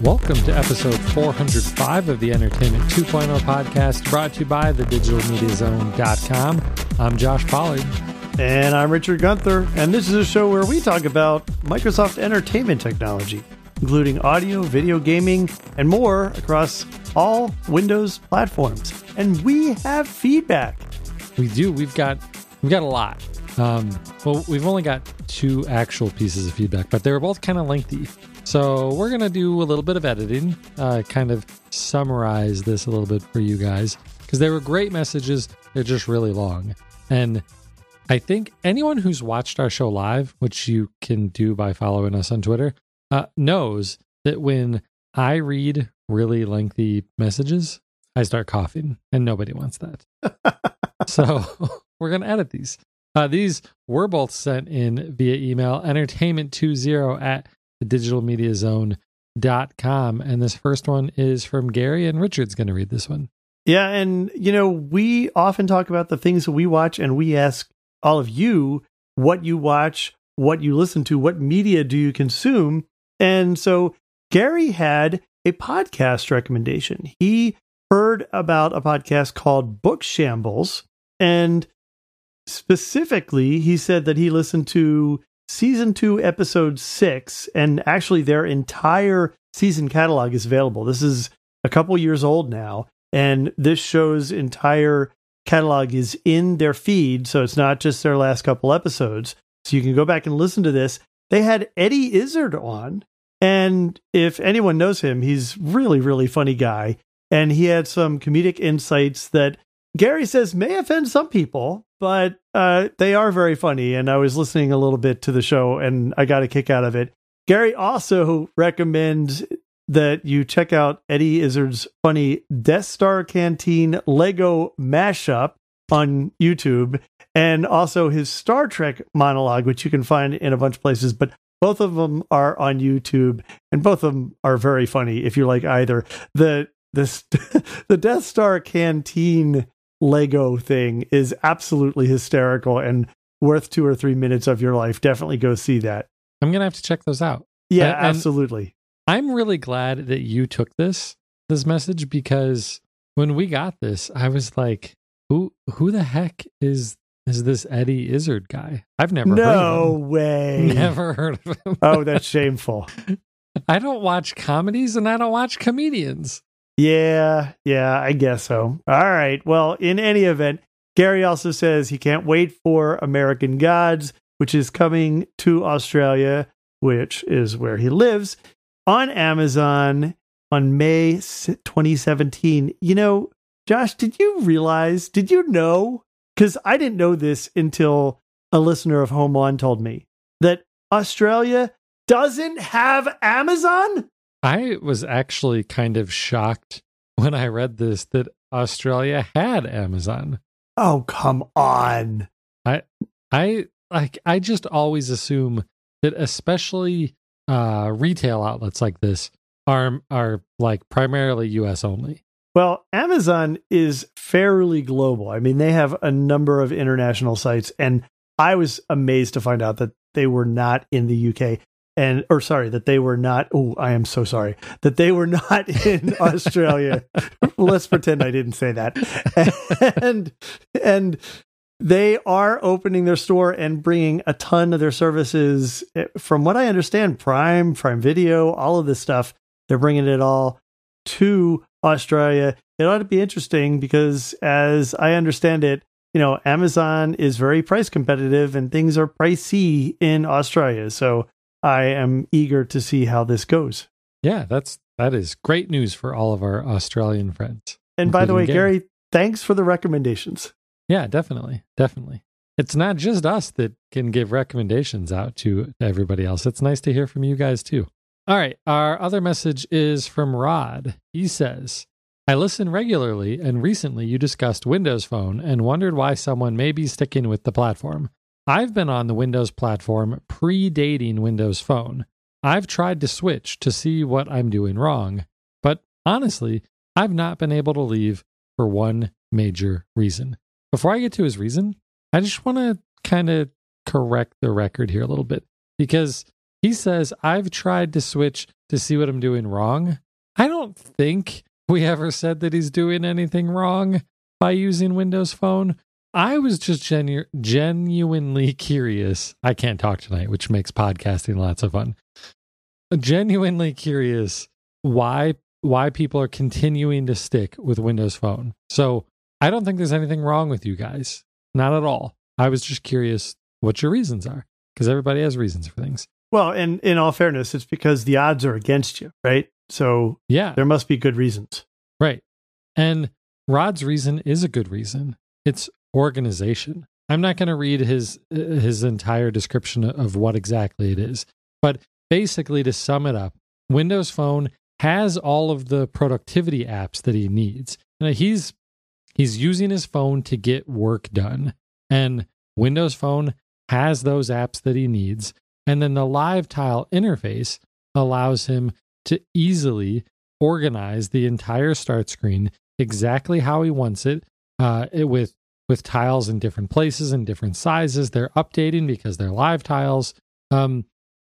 Welcome to episode 405 of the Entertainment 2.0 podcast, brought to you by thedigitalmediazone.com. I'm Josh Pollard. And I'm Richard Gunther, and this is a show where we talk about Microsoft entertainment technology, including audio, video gaming, and more across all Windows platforms. And we have feedback. We do. We've got a lot. Well, we've only got two actual pieces of feedback, but they were both kind of lengthy. So we're going to do a little bit of editing, kind of summarize this a little bit for you guys, because they were great messages. They're just really long. And I think anyone who's watched our show live, which you can do by following us on Twitter, knows that when I read really lengthy messages, I start coughing, and nobody wants that. So we're going to edit these. These were both sent in via email, entertainment20@thedigitalmediazone.com. And this first one is from Gary, and Richard's going to read this one. Yeah, and we often talk about the things that we watch, and we ask all of you what you watch, what you listen to, what media do you consume. And so Gary had a podcast recommendation. He heard about a podcast called Book Shambles, and specifically, he said that he listened to season 2, episode 6, and actually their entire season catalog is available. This is a couple years old now, and this show's entire catalog is in their feed, so it's not just their last couple episodes. So you can go back and listen to this. They had Eddie Izzard on, and if anyone knows him, he's really, really funny guy, and he had some comedic insights that Gary says may offend some people, but they are very funny, and I was listening a little bit to the show, and I got a kick out of it. Gary also recommends that you check out Eddie Izzard's funny Death Star Canteen Lego mashup on YouTube, and also his Star Trek monologue, which you can find in a bunch of places, but both of them are on YouTube, and both of them are very funny if you like either. The Death Star Canteen Lego thing is absolutely hysterical and worth 2 or 3 minutes of your life. Definitely go see that. I'm going to have to check those out. Yeah, absolutely. I'm really glad that you took this message, because when we got this, I was like, who the heck is this Eddie Izzard guy? I've never heard of him. No way. Never heard of him. Oh, that's shameful. I don't watch comedies, and I don't watch comedians. Yeah, I guess so. All right. Well, in any event, Gary also says he can't wait for American Gods, which is coming to Australia, which is where he lives, on Amazon on May 2017. Josh, did you know, because I didn't know this until a listener of Home On told me, that Australia doesn't have Amazon? I was actually kind of shocked when I read this that Australia had Amazon. Oh, come on. I just always assume that especially retail outlets like this are like primarily US only. Well, Amazon is fairly global. I mean, they have a number of international sites, and I was amazed to find out that they were not in the UK. That they were not, I am so sorry, that they were not in Australia. Let's pretend I didn't say that. And they are opening their store and bringing a ton of their services. From what I understand, Prime Video, all of this stuff, they're bringing it all to Australia. It ought to be interesting because, as I understand it, Amazon is very price competitive and things are pricey in Australia. So I am eager to see how this goes. Yeah, that is great news for all of our Australian friends. And by the way, Gary, thanks for the recommendations. Yeah, definitely. It's not just us that can give recommendations out to everybody else. It's nice to hear from you guys too. All right, our other message is from Rod. He says, I listen regularly, and recently you discussed Windows Phone and wondered why someone may be sticking with the platform. I've been on the Windows platform predating Windows Phone. I've tried to switch to see what I'm doing wrong, but honestly, I've not been able to leave for one major reason. Before I get to his reason, I just want to kind of correct the record here a little bit, because he says, I've tried to switch to see what I'm doing wrong. I don't think we ever said that he's doing anything wrong by using Windows Phone. I was just genuinely curious. I can't talk tonight, which makes podcasting lots of fun. Genuinely curious why people are continuing to stick with Windows Phone. So I don't think there's anything wrong with you guys. Not at all. I was just curious what your reasons are, because everybody has reasons for things. Well, and in all fairness, it's because the odds are against you, right? So yeah, there must be good reasons. Right. And Rod's reason is a good reason. It's organization. I'm not going to read his entire description of what exactly it is. But basically, to sum it up, Windows Phone has all of the productivity apps that he needs. Now, he's using his phone to get work done. And Windows Phone has those apps that he needs. And then the Live Tile interface allows him to easily organize the entire start screen exactly how he wants it, with tiles in different places and different sizes. They're updating because they're live tiles. And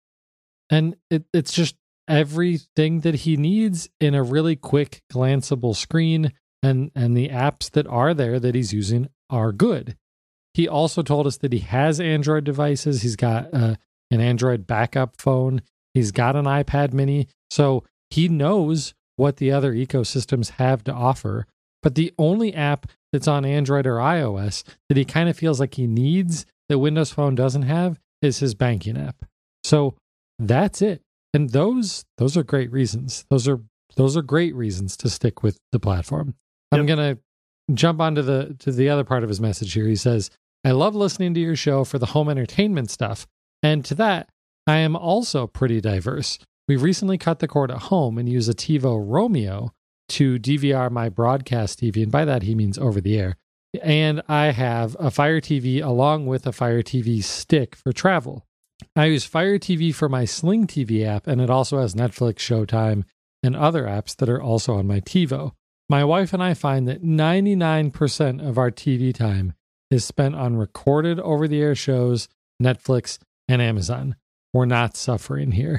it's just everything that he needs in a really quick, glanceable screen. And the apps that are there that he's using are good. He also told us that he has Android devices. He's got an Android backup phone. He's got an iPad mini. So he knows what the other ecosystems have to offer. But the only app that's on Android or iOS that he kind of feels like he needs that Windows Phone doesn't have is his banking app. So that's it. And those are great reasons. Those are great reasons to stick with the platform. Yep. I'm going to jump onto the other part of his message here. He says, I love listening to your show for the home entertainment stuff. And to that, I am also pretty diverse. We recently cut the cord at home and use a TiVo Romeo to DVR my broadcast TV. And by that, he means over the air. And I have a Fire TV along with a Fire TV stick for travel. I use Fire TV for my Sling TV app, and it also has Netflix, Showtime, and other apps that are also on my TiVo. My wife and I find that 99% of our TV time is spent on recorded over-the-air shows, Netflix, and Amazon. We're not suffering here.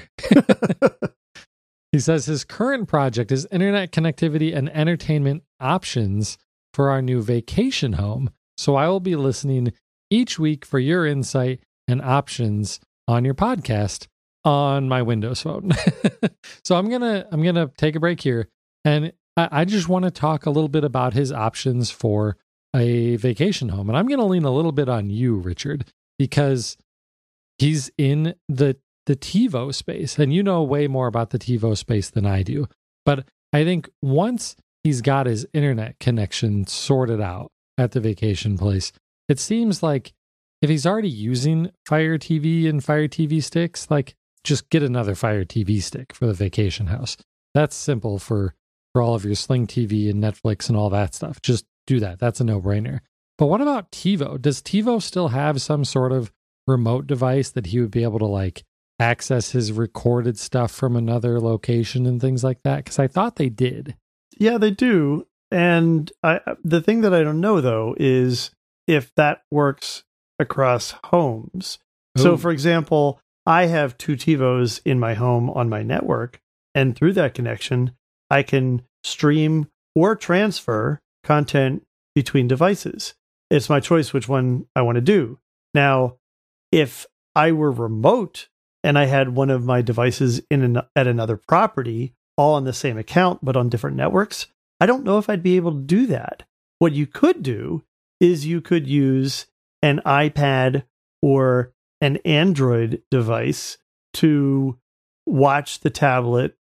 He says his current project is internet connectivity and entertainment options for our new vacation home. So I will be listening each week for your insight and options on your podcast on my Windows Phone. So I'm gonna take a break here, and I just want to talk a little bit about his options for a vacation home. And I'm going to lean a little bit on you, Richard, because he's in the TiVo space, and you know way more about the TiVo space than I do. But I think once he's got his internet connection sorted out at the vacation place, it seems like if he's already using Fire TV and Fire TV sticks, like just get another Fire TV stick for the vacation house. That's simple for all of your Sling TV and Netflix and all that stuff. Just do that. That's a no-brainer. But what about TiVo? Does TiVo still have some sort of remote device that he would be able to like access his recorded stuff from another location and things like that? Because I thought they did. Yeah, they do. And the thing that I don't know, though, is if that works across homes. Ooh. So, for example, I have 2 TiVos in my home on my network, and through that connection, I can stream or transfer content between devices. It's my choice which one I want to do. Now, if I were remote and I had one of my devices at another property, all on the same account, but on different networks, I don't know if I'd be able to do that. What you could do is you could use an iPad or an Android device to watch the tablet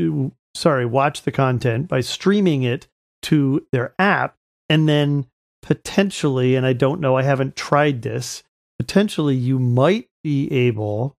watch the content by streaming it to their app. And then potentially, and I don't know, I haven't tried this, potentially you might be able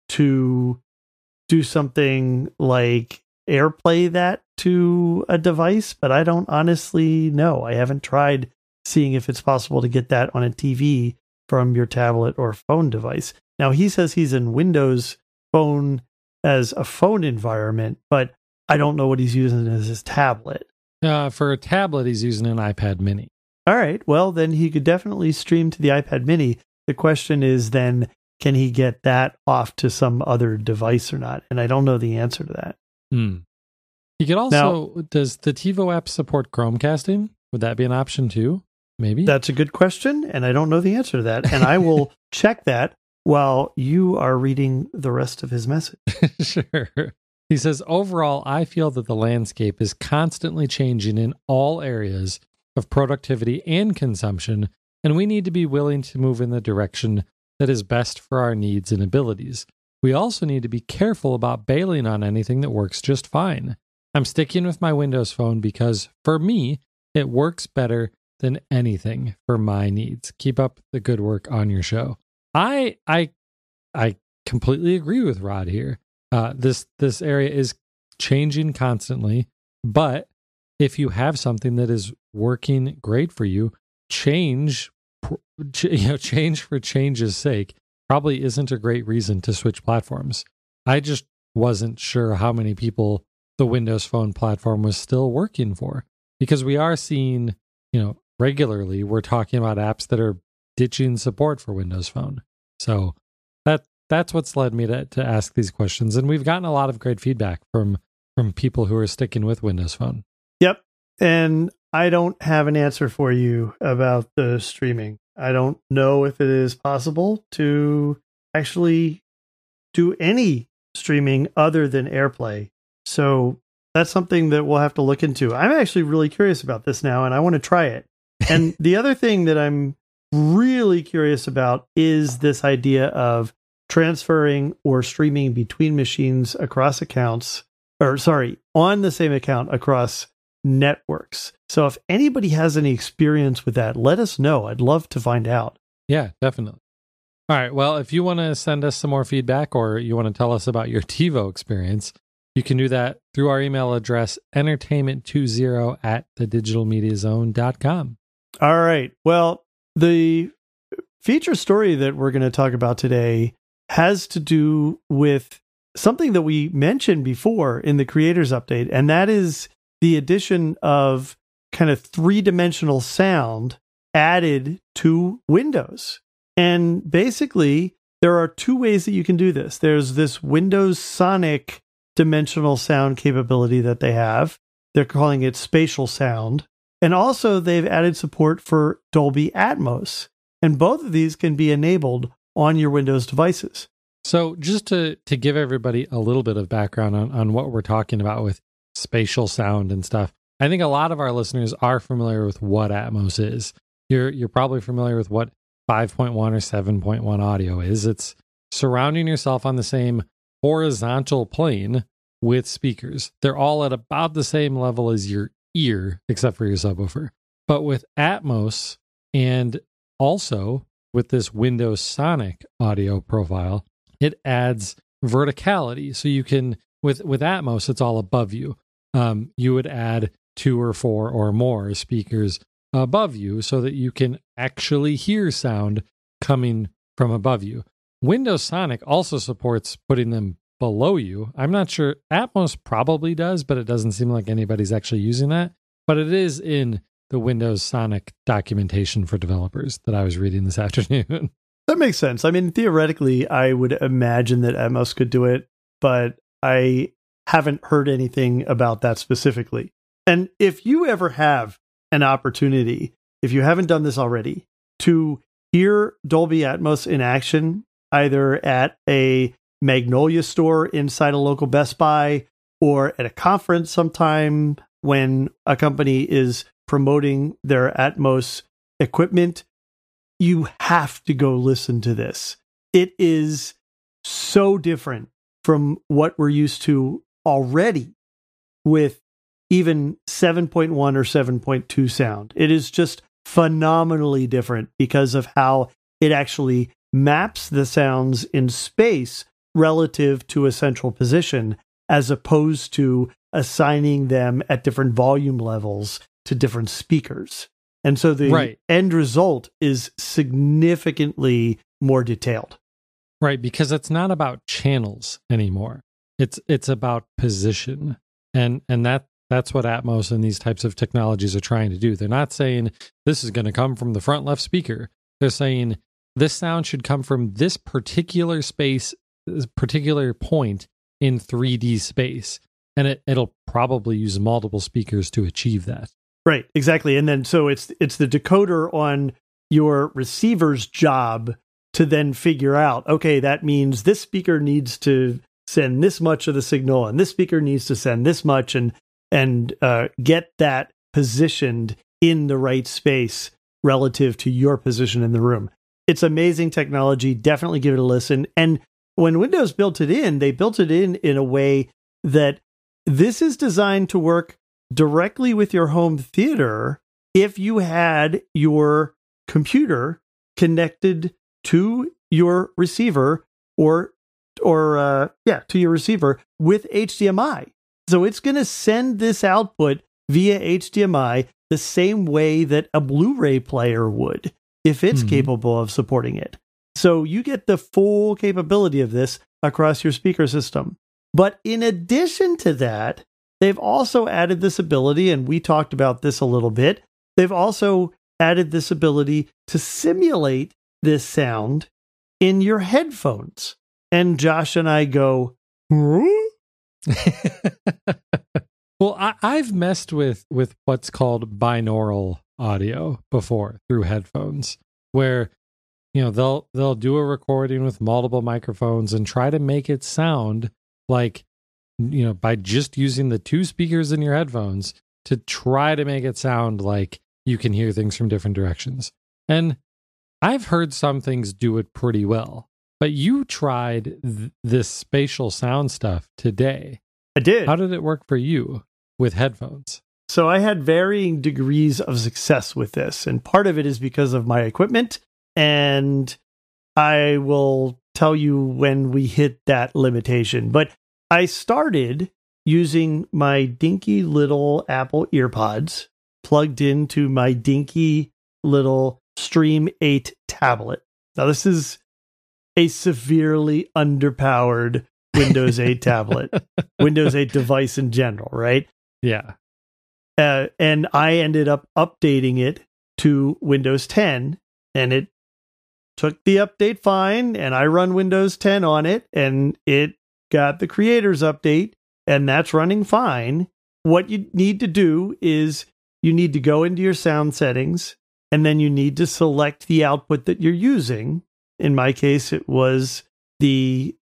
to do something like AirPlay that to a device, but I don't honestly know. I haven't tried seeing if it's possible to get that on a TV from your tablet or phone device. Now, he says he's in Windows Phone as a phone environment, but I don't know what he's using as his tablet. For a tablet, he's using an iPad mini. All right. Well, then he could definitely stream to the iPad mini. The question is then, can he get that off to some other device or not? And I don't know the answer to that. You could also, does the TiVo app support Chromecasting? Would that be an option too? Maybe? That's a good question, and I don't know the answer to that. And I will check that while you are reading the rest of his message. Sure. He says, overall, I feel that the landscape is constantly changing in all areas of productivity and consumption, and we need to be willing to move in the direction that is best for our needs and abilities. We also need to be careful about bailing on anything that works just fine. I'm sticking with my Windows Phone because, for me, it works better than anything for my needs. Keep up the good work on your show. I completely agree with Rod here. This area is changing constantly, but if you have something that is working great for you, change for change's sake probably isn't a great reason to switch platforms. I just wasn't sure how many people the Windows Phone platform was still working for, because we are seeing, regularly we're talking about apps that are ditching support for Windows Phone. So that's what's led me to ask these questions, and we've gotten a lot of great feedback from people who are sticking with Windows Phone. Yep. And I don't have an answer for you about the streaming. I don't know if it is possible to actually do any streaming other than AirPlay. So that's something that we'll have to look into. I'm actually really curious about this now, and I want to try it. And the other thing that I'm really curious about is this idea of transferring or streaming between machines across accounts, on the same account across networks. So if anybody has any experience with that, let us know. I'd love to find out. Yeah, definitely. All right. Well, if you want to send us some more feedback, or you want to tell us about your TiVo experience, you can do that through our email address, entertainment20@thedigitalmediazone.com. All right. Well, the feature story that we're going to talk about today has to do with something that we mentioned before in the creators update, and that is the addition of kind of three-dimensional sound added to Windows. And basically, there are two ways that you can do this. There's this Windows Sonic dimensional sound capability that they have. They're calling it spatial sound. And also, they've added support for Dolby Atmos. And both of these can be enabled on your Windows devices. So just to give everybody a little bit of background on what we're talking about with spatial sound and stuff, I think a lot of our listeners are familiar with what Atmos is. You're probably familiar with what 5.1 or 7.1 audio is. It's surrounding yourself on the same horizontal plane with speakers. They're all at about the same level as your ear, except for your subwoofer. But with Atmos, and also with this Windows Sonic audio profile, it adds verticality. So you can, with Atmos, it's all above you. You would add 2 or 4 or more speakers above you so that you can actually hear sound coming from above you. Windows Sonic also supports putting them below you. I'm not sure. Atmos probably does, but it doesn't seem like anybody's actually using that. But it is in the Windows Sonic documentation for developers that I was reading this afternoon. That makes sense. I mean, theoretically, I would imagine that Atmos could do it, but I haven't heard anything about that specifically. And if you ever have an opportunity, if you haven't done this already, to hear Dolby Atmos in action, either at a Magnolia store inside a local Best Buy or at a conference sometime when a company is promoting their Atmos equipment, you have to go listen to this. It is so different from what we're used to already with even 7.1 or 7.2 sound. It is just phenomenally different because of how it actually maps the sounds in space relative to a central position, as opposed to assigning them at different volume levels to different speakers. And so the end result is significantly more detailed. Right, because it's not about channels anymore. It's about position. And that's what Atmos and these types of technologies are trying to do. They're not saying this is going to come from the front left speaker. They're saying this sound should come from this particular space, this particular point in 3D space. And it'll probably use multiple speakers to achieve that. Right, exactly. And then so it's the decoder on your receiver's job to then figure out, okay, that means this speaker needs to send this much of the signal and this speaker needs to send this much, and get that positioned in the right space relative to your position in the room. It's amazing technology. Definitely give it a listen. And when Windows built it in, they built it in a way that this is designed to work directly with your home theater if you had your computer connected to your receiver or to your receiver with HDMI. So it's going to send this output via HDMI the same way that a Blu-ray player would if it's capable of supporting it. So you get the full capability of this across your speaker system. But in addition to that, they've also added this ability, and we talked about this a little bit, they've also added this ability to simulate this sound in your headphones. And Josh and I go, Well, I've messed with what's called binaural audio before through headphones, where they'll do a recording with multiple microphones and try to make it sound like, by just using the two speakers in your headphones to try to make it sound like you can hear things from different directions. And I've heard some things do it pretty well, but you tried this spatial sound stuff today. I did. How did it work for you with headphones? So I had varying degrees of success with this, and part of it is because of my equipment, and I will tell you when we hit that limitation. But I started using my dinky little Apple EarPods plugged into my dinky little Stream 8 tablet. Now, this is a severely underpowered Windows 8 tablet, Windows 8 device in general, right? Yeah. And I ended up updating it to Windows 10, and it took the update fine, and I run Windows 10 on it, and it got the creators update, and that's running fine. What you need to do is you need to go into your sound settings, and then you need to select the output that you're using. In my case, it was the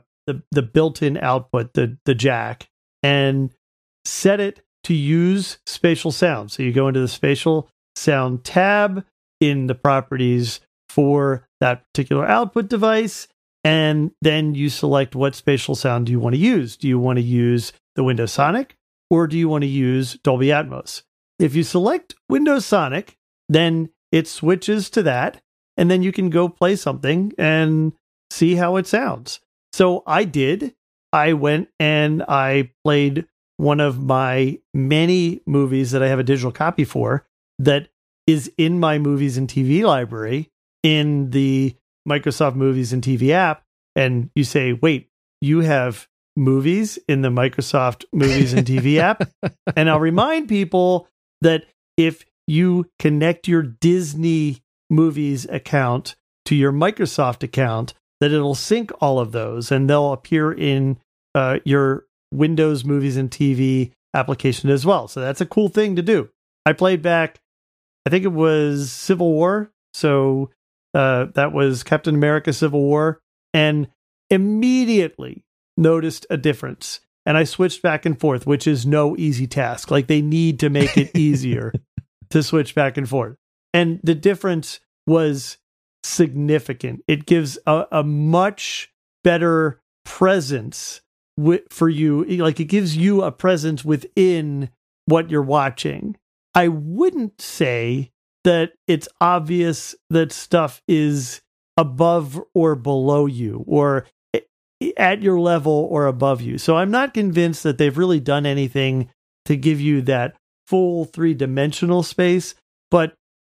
built-in output, the jack, and set it to use spatial sound. So you go into the spatial sound tab in the properties for that particular output device, and then you select what spatial sound do you want to use. Do you want to use the Windows Sonic, or do you want to use Dolby Atmos? If you select Windows Sonic, then it switches to that, and then you can go play something and see how it sounds. So I did. I went and I played one of my many movies that I have a digital copy for that is in my movies and TV library in the Microsoft Movies and TV app. And you say, wait, you have movies in the Microsoft Movies and TV app? And I'll remind people that if you connect your Disney Movies account to your Microsoft account, that it'll sync all of those and they'll appear in your Windows Movies and TV application as well. So that's a cool thing to do. I played back, I think it was Civil War. So that was Captain America Civil War, and immediately noticed a difference. And I switched back and forth, which is no easy task. Like, they need to make it easier to switch back and forth. And the difference was significant. It gives a much better presence for you. Like, it gives you a presence within what you're watching. I wouldn't say that it's obvious that stuff is above or below you, or at your level or above you. So I'm not convinced that they've really done anything to give you that full three-dimensional space, but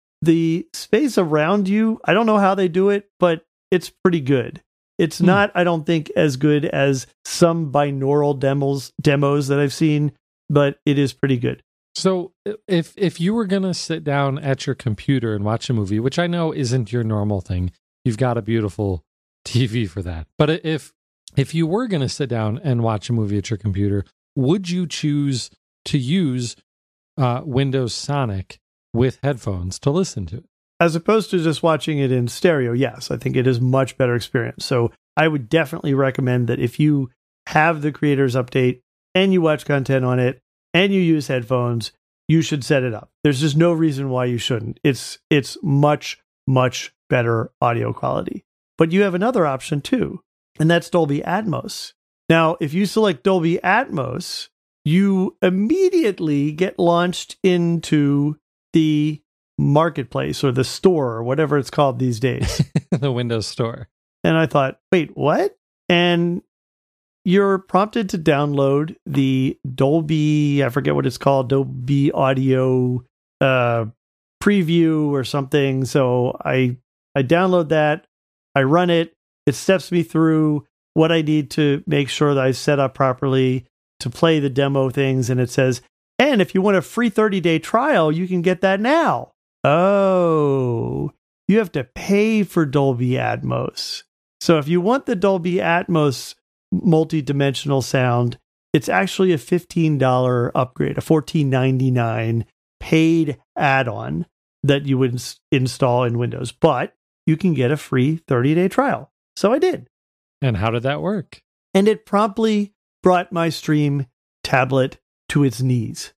the space around you, I don't know how they do it, but it's pretty good. It's not, I don't think, as good as some binaural demos that I've seen, but it is pretty good. So if you were going to sit down at your computer and watch a movie, which I know isn't your normal thing, you've got a beautiful TV for that. But if you were going to sit down and watch a movie at your computer, would you choose to use Windows Sonic with headphones to listen to it? As opposed to just watching it in stereo, yes, I think it is much better experience. So I would definitely recommend that if you have the creators update and you watch content on it and you use headphones, you should set it up. There's just no reason why you shouldn't. It's much, much better audio quality. But you have another option too, and that's Dolby Atmos. Now, if you select Dolby Atmos, you immediately get launched into the marketplace or the store or whatever it's called these days. The Windows Store. And I thought, wait, what? And you're prompted to download the Dolby, I forget what it's called, Dolby Audio preview or something. So I download that, I run it, it steps me through what I need to make sure that I set up properly to play the demo things. And it says, and if you want a free 30-day trial, you can get that now. Oh, you have to pay for Dolby Atmos. So if you want the Dolby Atmos multi-dimensional sound, it's actually a $15 upgrade, a $14.99 paid add-on that you would install in Windows. But you can get a free 30-day trial. So I did. And how did that work? And it promptly brought my stream tablet to its knees.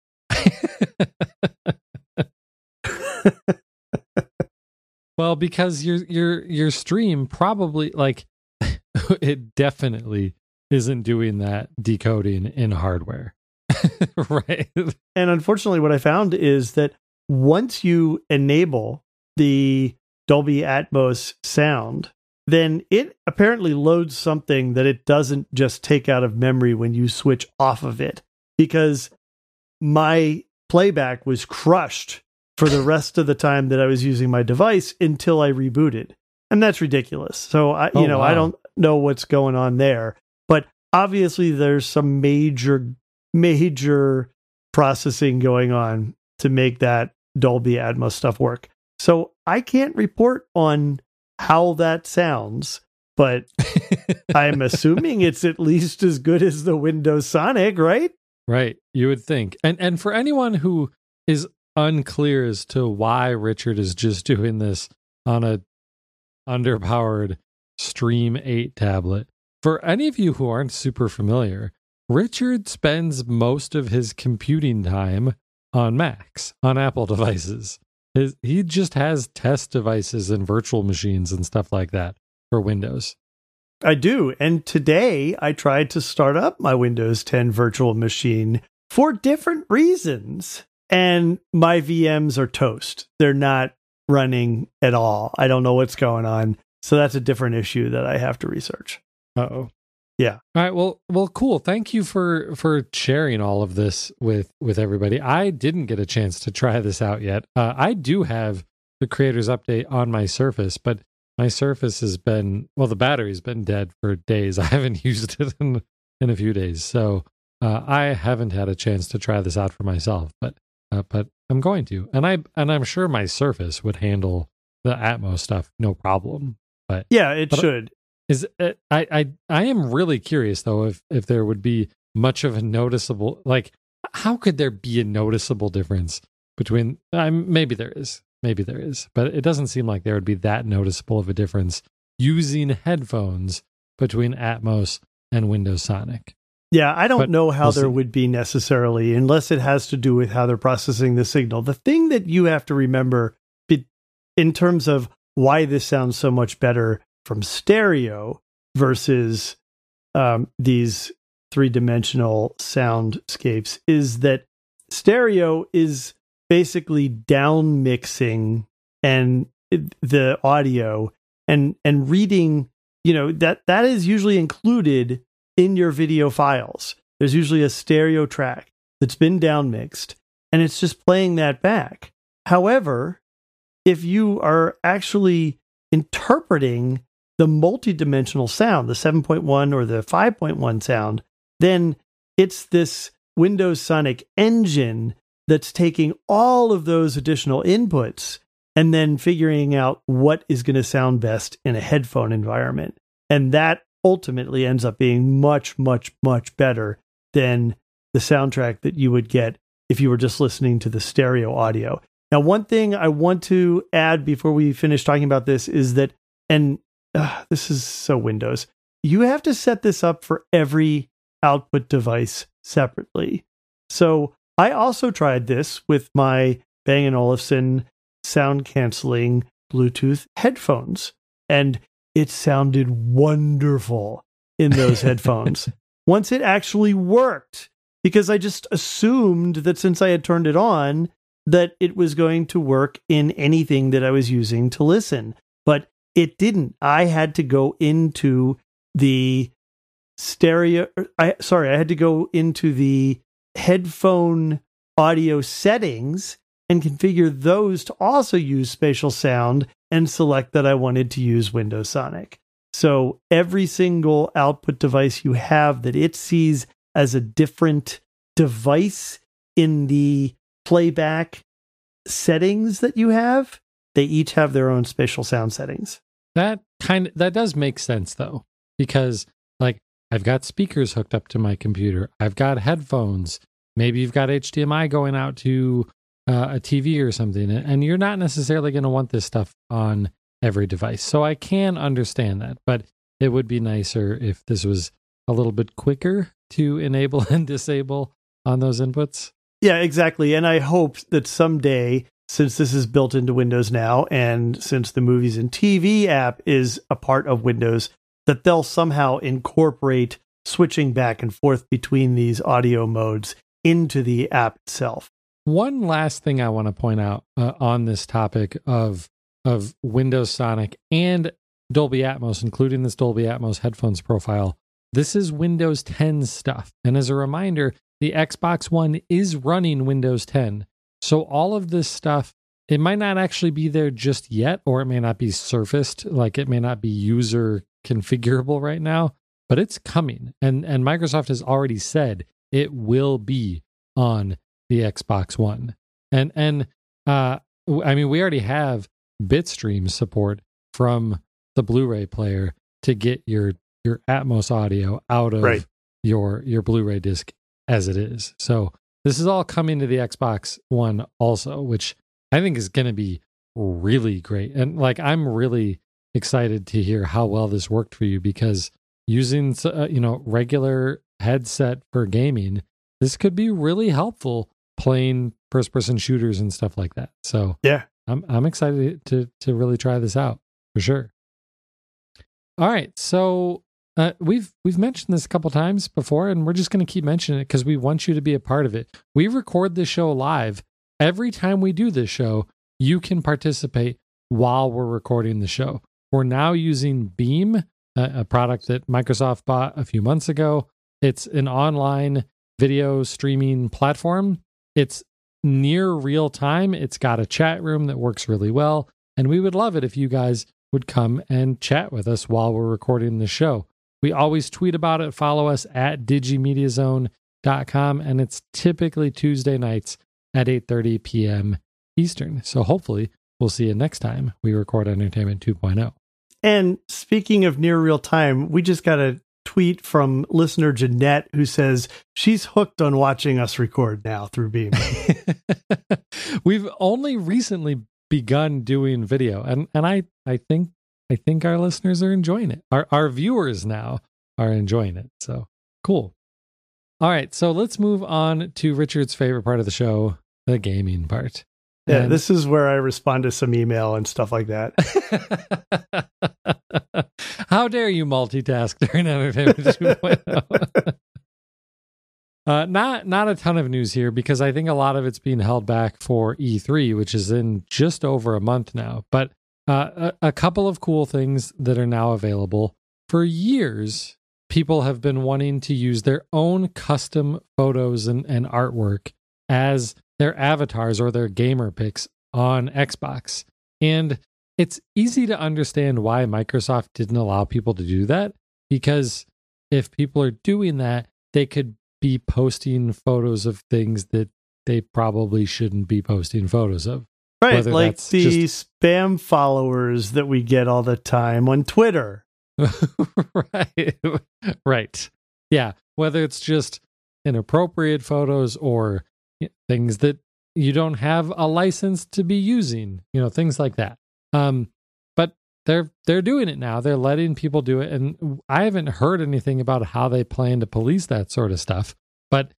Well, because your stream probably, like, it definitely isn't doing that decoding in hardware. Right. And unfortunately, what I found is that once you enable the Dolby Atmos sound, then it apparently loads something that it doesn't just take out of memory when you switch off of it, because my playback was crushed for the rest of the time that I was using my device until I rebooted. And that's ridiculous. So I don't know what's going on there, but obviously there's some major processing going on to make that Dolby Atmos stuff work. So I can't report on how that sounds, but I'm assuming it's at least as good as the Windows Sonic, right? Right. You would think. And for anyone who is unclear as to why Richard is just doing this on a underpowered Stream 8 tablet, for any of you who aren't super familiar, Richard spends most of his computing time on Macs, on Apple devices. He just has test devices and virtual machines and stuff like that for Windows. I do. And today I tried to start up my Windows 10 virtual machine for different reasons. And my VMs are toast. They're not running at all. I don't know what's going on. So that's a different issue that I have to research. Uh-oh. Yeah. All right. Well, cool. Thank you for sharing all of this with everybody. I didn't get a chance to try this out yet. I do have the creators update on my Surface, but my Surface has been, well, the battery's been dead for days. I haven't used it in a few days. So I haven't had a chance to try this out for myself, but I'm going to. And I'm sure my Surface would handle the Atmos stuff no problem. But yeah, it should. I am really curious though if there would be much of a noticeable, like, how could there be a noticeable difference between maybe there is, but it doesn't seem like there would be that noticeable of a difference using headphones between Atmos and Windows Sonic. Yeah, I don't know how there would be necessarily, unless it has to do with how they're processing the signal. The thing that you have to remember in terms of why this sounds so much better from stereo versus these three-dimensional soundscapes is that stereo is basically down mixing and the audio and reading, that is usually included in your video files. There's usually a stereo track that's been down mixed and it's just playing that back. However, if you are actually interpreting the multi-dimensional sound, the 7.1 or the 5.1 sound, then it's this Windows Sonic engine that's taking all of those additional inputs and then figuring out what is going to sound best in a headphone environment. And that ultimately ends up being much, much, much better than the soundtrack that you would get if you were just listening to the stereo audio. Now, one thing I want to add before we finish talking about this is that, and this is so Windows, you have to set this up for every output device separately. So I also tried this with my Bang & Olufsen sound canceling Bluetooth headphones, and it sounded wonderful in those headphones once it actually worked, because I just assumed that since I had turned it on, that it was going to work in anything that I was using to listen. But it didn't. I had to go into the I had to go into the headphone audio settings and configure those to also use spatial sound and select that I wanted to use Windows Sonic. So every single output device you have that it sees as a different device in the playback settings that you have, they each have their own spatial sound settings. That does make sense though, because like I've got speakers hooked up to my computer, I've got headphones, maybe you've got HDMI going out to a TV or something, and you're not necessarily going to want this stuff on every device. So I can understand that, but it would be nicer if this was a little bit quicker to enable and disable on those inputs. Yeah, exactly. And I hope that someday, since this is built into Windows now, and since the Movies and TV app is a part of Windows, that they'll somehow incorporate switching back and forth between these audio modes into the app itself. One last thing I want to point out on this topic of Windows Sonic and Dolby Atmos, including this Dolby Atmos headphones profile. This is Windows 10 stuff. And as a reminder, the Xbox One is running Windows 10. So all of this stuff, it might not actually be there just yet, or it may not be surfaced, like it may not be user configurable right now, but it's coming. And Microsoft has already said it will be on the Xbox One. And I mean, we already have Bitstream support from the Blu-ray player to get your Atmos audio out of your Blu-ray disc as it is. So this is all coming to the Xbox One also, which I think is going to be really great. And like, I'm really excited to hear how well this worked for you, because using regular headset for gaming, this could be really helpful playing first-person shooters and stuff like that. So yeah, I'm excited to really try this out for sure. All right, so we've mentioned this a couple times before, and we're just going to keep mentioning it because we want you to be a part of it. We record this show live. Every time we do this show, you can participate while we're recording the show. We're now using Beam, a product that Microsoft bought a few months ago. It's an online video streaming platform. It's near real time. It's got a chat room that works really well. And we would love it if you guys would come and chat with us while we're recording the show. We always tweet about it. Follow us at digimediazone.com. And it's typically Tuesday nights at 8:30 p.m. Eastern. So hopefully we'll see you next time we record Entertainment 2.0. And speaking of near real time, we just got a tweet from listener Jeanette who says she's hooked on watching us record now through Beam. We've only recently begun doing video, and I think our listeners are enjoying it. Our viewers now are enjoying it. So cool. All right, so let's move on to Richard's favorite part of the show, the gaming part. Yeah, this is where I respond to some email and stuff like that. How dare you multitask during Entertainment 2.0? Not a ton of news here, because I think a lot of it's being held back for E3, which is in just over a month now. But a couple of cool things that are now available. For years, people have been wanting to use their own custom photos and artwork as their avatars or their gamer pics on Xbox. And it's easy to understand why Microsoft didn't allow people to do that, because if people are doing that, they could be posting photos of things that they probably shouldn't be posting photos of. Right, whether like the spam followers that we get all the time on Twitter. Right. Yeah, whether it's just inappropriate photos or things that you don't have a license to be using, things like that. But they're doing it now. They're letting people do it. And I haven't heard anything about how they plan to police that sort of stuff. But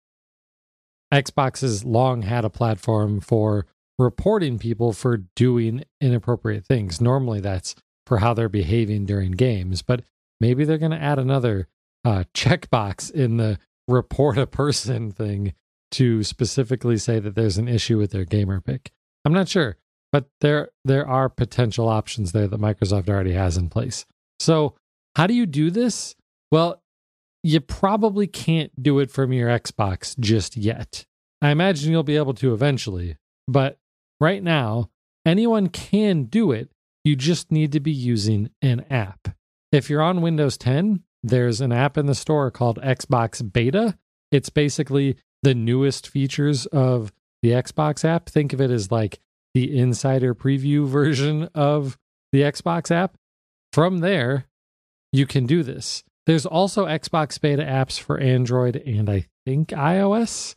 Xbox has long had a platform for reporting people for doing inappropriate things. Normally that's for how they're behaving during games, but maybe they're going to add another checkbox in the report a person thing to specifically say that there's an issue with their gamer pick. I'm not sure, but there are potential options there that Microsoft already has in place. So how do you do this? Well, you probably can't do it from your Xbox just yet. I imagine you'll be able to eventually, but right now, anyone can do it. You just need to be using an app. If you're on Windows 10, there's an app in the store called Xbox Beta. It's basically the newest features of the Xbox app. Think of it as like the insider preview version of the Xbox app. From there, you can do this. There's also Xbox Beta apps for Android and I think iOS.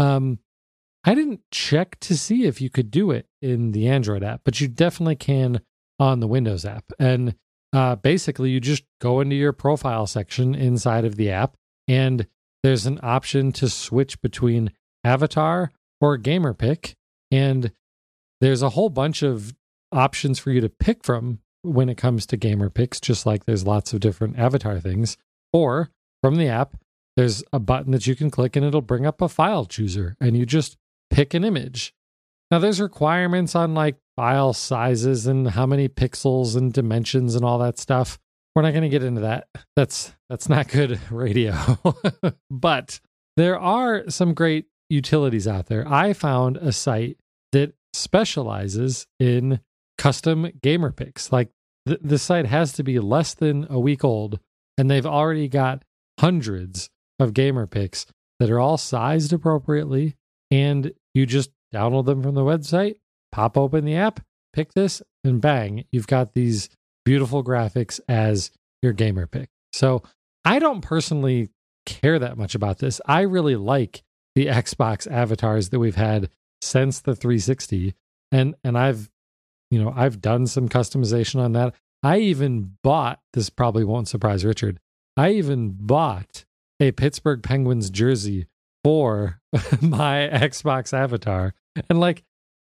I didn't check to see if you could do it in the Android app, but you definitely can on the Windows app. And basically, you just go into your profile section inside of the app, and there's an option to switch between avatar or gamer pick. And there's a whole bunch of options for you to pick from when it comes to gamer picks, just like there's lots of different avatar things. Or from the app, there's a button that you can click and it'll bring up a file chooser and you just pick an image. Now there's requirements on like file sizes and how many pixels and dimensions and all that stuff. We're not going to get into that. That's not good radio. But there are some great utilities out there. I found a site that specializes in custom gamer picks. Like the site has to be less than a week old, and they've already got hundreds of gamer picks that are all sized appropriately, and you just download them from the website, pop open the app, pick this, and bang, you've got these beautiful graphics as your gamer pick. So I don't personally care that much about this. I really like the Xbox avatars that we've had since the 360, and I've done some customization on that. I even bought, this probably won't surprise Richard, I even bought a Pittsburgh Penguins jersey for my Xbox avatar. And like,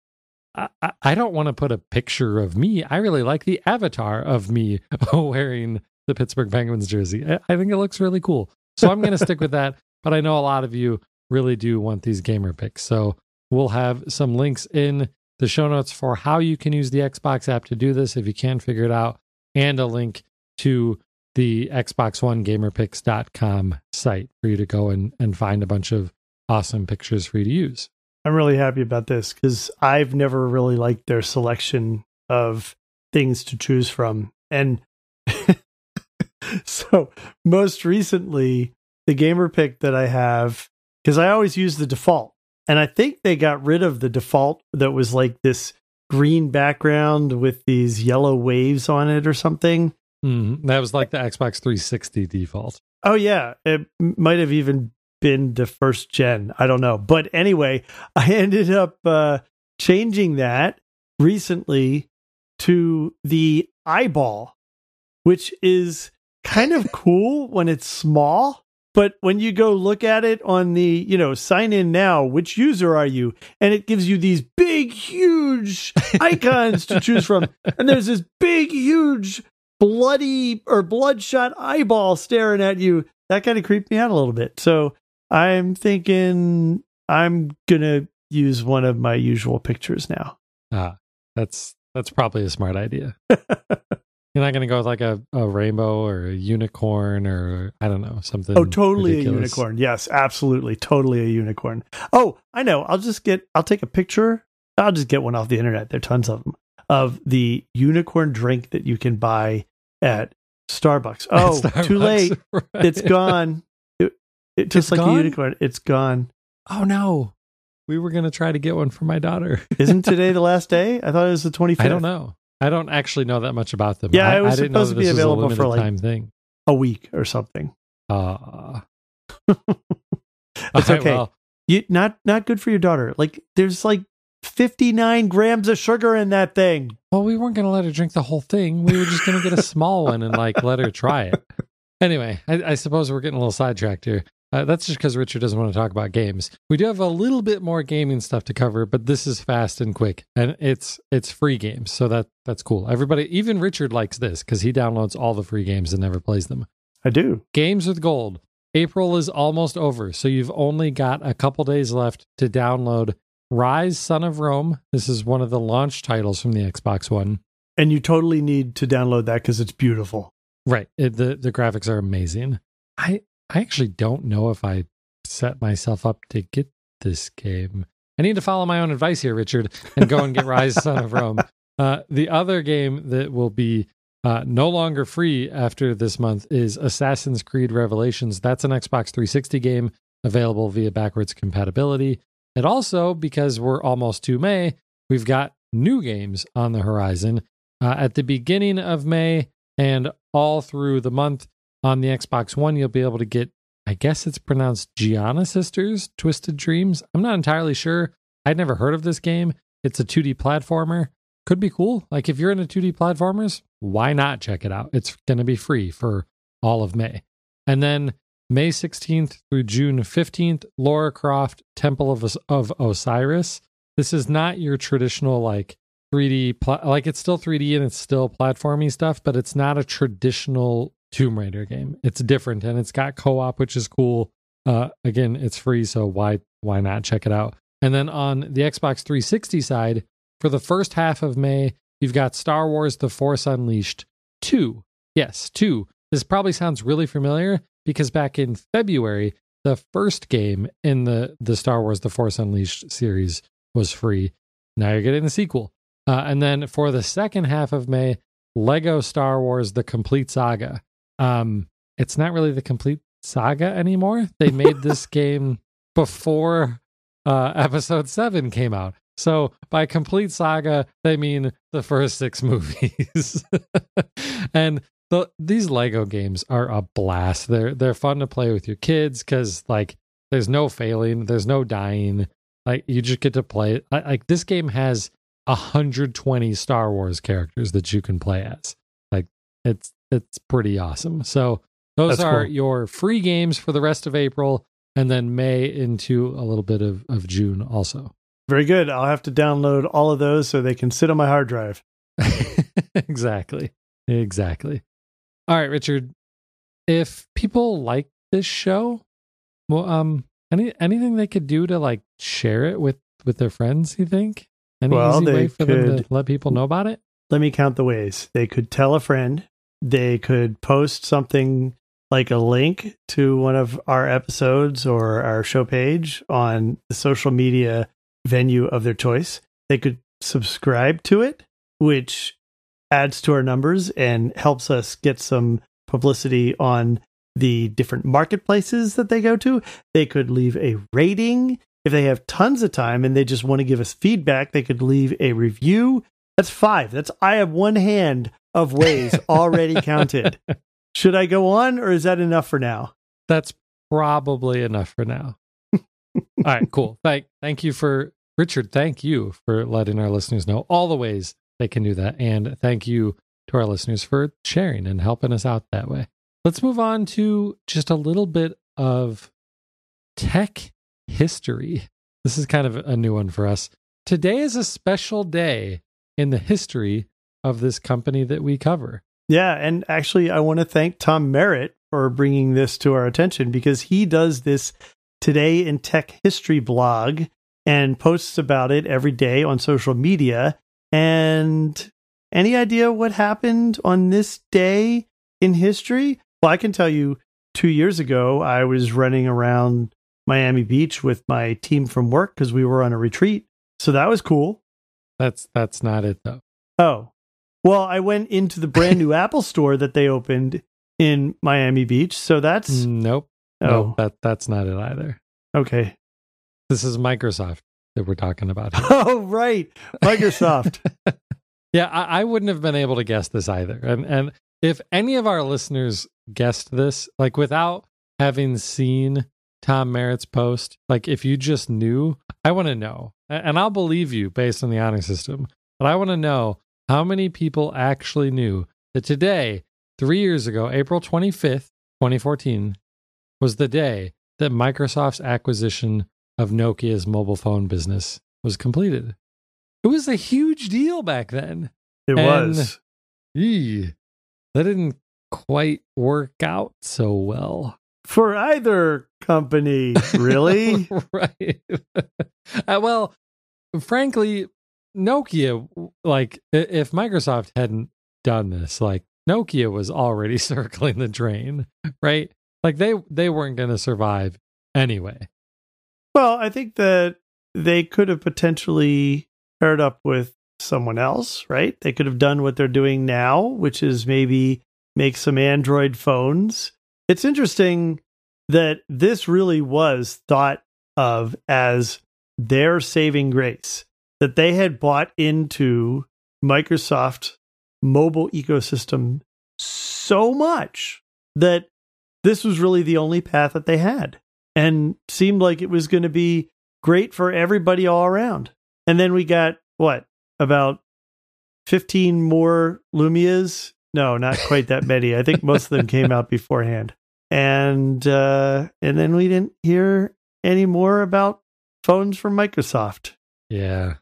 I don't want to put a picture of me. I really like the avatar of me wearing the Pittsburgh Penguins jersey. I think it looks really cool. So I'm going to stick with that. But I know a lot of you really do want these gamer picks. So we'll have some links in the show notes for how you can use the Xbox app to do this if you can't figure it out, and a link to the Xbox One GamerPicks.com site for you to go and find a bunch of awesome pictures for you to use. I'm really happy about this because I've never really liked their selection of things to choose from. And so most recently, the gamer pick that I have, because I always use the default, and I think they got rid of the default that was like this green background with these yellow waves on it or something. That was like the Xbox 360 default. Oh, yeah. It might have even been the first gen. I don't know. But anyway, I ended up changing that recently to the eyeball, which is kind of cool when it's small. But when you go look at it on the, sign in now, which user are you? And it gives you these big, huge icons to choose from. And there's this big, huge bloody or bloodshot eyeball staring at you. That kind of creeped me out a little bit. So I'm thinking I'm going to use one of my usual pictures now. That's probably a smart idea. You're not going to go with like a rainbow or a unicorn or I don't know, something. Oh, totally ridiculous. A unicorn. Yes, absolutely. Totally a unicorn. Oh, I know. I'll take a picture. I'll just get one off the internet. There are tons of them of the unicorn drink that you can buy at Starbucks. Oh, Starbucks, too late. Right. It's gone. It just like gone? A unicorn. It's gone. Oh no. We were going to try to get one for my daughter. Isn't today the last day? I thought it was the 25th. I don't know. I don't actually know that much about them. Yeah, it was I didn't know supposed to be available for like time thing. A week or something. It's All right, okay. well, Not good for your daughter. Like there's like 59 grams of sugar in that thing. well, we weren't going to let her drink the whole thing. We were just going to get a small one and like let her try it. Anyway, I suppose we're getting a little sidetracked here. That's just because Richard doesn't want to talk about games. We do have a little bit more gaming stuff to cover, but this is fast and quick, and it's free games, so that's cool. Everybody, even Richard likes this because he downloads all the free games and never plays them. I do. Games with Gold. April is almost over, so you've only got a couple days left to download Rise, Son of Rome. This is one of the launch titles from the Xbox One. And you totally need to download that because it's beautiful. Right. The graphics are amazing. I actually don't know if I set myself up to get this game. I need to follow my own advice here, Richard, and go and get Rise, Son of Rome. The other game that will be no longer free after this month is Assassin's Creed Revelations. That's an Xbox 360 game available via backwards compatibility. And also, because we're almost to May, we've got new games on the horizon. At the beginning of May and all through the month on the Xbox One, you'll be able to get, I guess it's pronounced Gianna Sisters, Twisted Dreams. I'm not entirely sure. I'd never heard of this game. It's a 2D platformer. Could be cool. Like if you're into 2D platformers, why not check it out? It's going to be free for all of May. And then May 16th through June 15th, Lara Croft, Temple of Osiris. This is not your traditional like 3D, like it's still 3D and it's still platformy stuff, but it's not a traditional Tomb Raider game. It's different and it's got co-op, which is cool. Again, it's free, so why not check it out? And then on the Xbox 360 side, for the first half of May, you've got Star Wars The Force Unleashed 2. Yes, 2. This probably sounds really familiar because back in February, the first game in the Star Wars The Force Unleashed series was free. Now you're getting the sequel. And then for the second half of May, Lego Star Wars The Complete Saga. It's not really the complete saga anymore. They made this game before episode 7 came out. So by complete saga, they mean the first 6 movies. And these Lego games are a blast. They're fun to play with your kids because like there's no failing, there's no dying. Like you just get to play it. Like this game has 120 Star Wars characters that you can play as. Like it's pretty awesome. So those are cool. Your free games for the rest of April, and then May into a little bit of June also. Very good. I'll have to download all of those so they can sit on my hard drive. Exactly. All right, Richard. If people like this show, well, anything they could do to like share it with their friends, you think? Any easy way for them to let people know about it? Let me count the ways. They could tell a friend. They could post something like a link to one of our episodes or our show page on the social media venue of their choice. They could subscribe to it, which adds to our numbers and helps us get some publicity on the different marketplaces that they go to. They could leave a rating. If they have tons of time and they just want to give us feedback, they could leave a review. That's 5. I have one hand of ways already counted. Should I go on, or is that enough for now? That's probably enough for now. All right, cool. Thank you for Richard. Thank you for letting our listeners know all the ways they can do that. And thank you to our listeners for sharing and helping us out that way. Let's move on to just a little bit of tech history. This is kind of a new one for us. Today is a special day in the history of this company that we cover. Yeah, and actually I want to thank Tom Merritt for bringing this to our attention because he does this Today in Tech History blog and posts about it every day on social media. And any idea what happened on this day in history? Well, I can tell you 2 years ago, I was running around Miami Beach with my team from work because we were on a retreat. So that was cool. That's not it though. Oh, well, I went into the brand new Apple store that they opened in Miami Beach. So that's nope. Oh, nope, that's not it either. Okay. This is Microsoft that we're talking about here. Oh, right. Microsoft. Yeah, I wouldn't have been able to guess this either. And if any of our listeners guessed this, like without having seen Tom Merritt's post? Like, if you just knew, I want to know. And I'll believe you based on the honor system. But I want to know how many people actually knew that today, 3 years ago, April 25th, 2014, was the day that Microsoft's acquisition of Nokia's mobile phone business was completed. It was a huge deal back then. It was. That didn't quite work out so well. For either company, really? Right. Well, frankly, Nokia, like, if Microsoft hadn't done this, like, Nokia was already circling the drain, right? Like, they weren't going to survive anyway. Well, I think that they could have potentially paired up with someone else, right? They could have done what they're doing now, which is maybe make some Android phones. It's interesting that this really was thought of as their saving grace, that they had bought into Microsoft mobile ecosystem so much that this was really the only path that they had, and seemed like it was going to be great for everybody all around. And then we got, what, about 15 more Lumias? No, not quite that many. I think most of them came out beforehand. And then we didn't hear any more about phones from Microsoft. Yeah.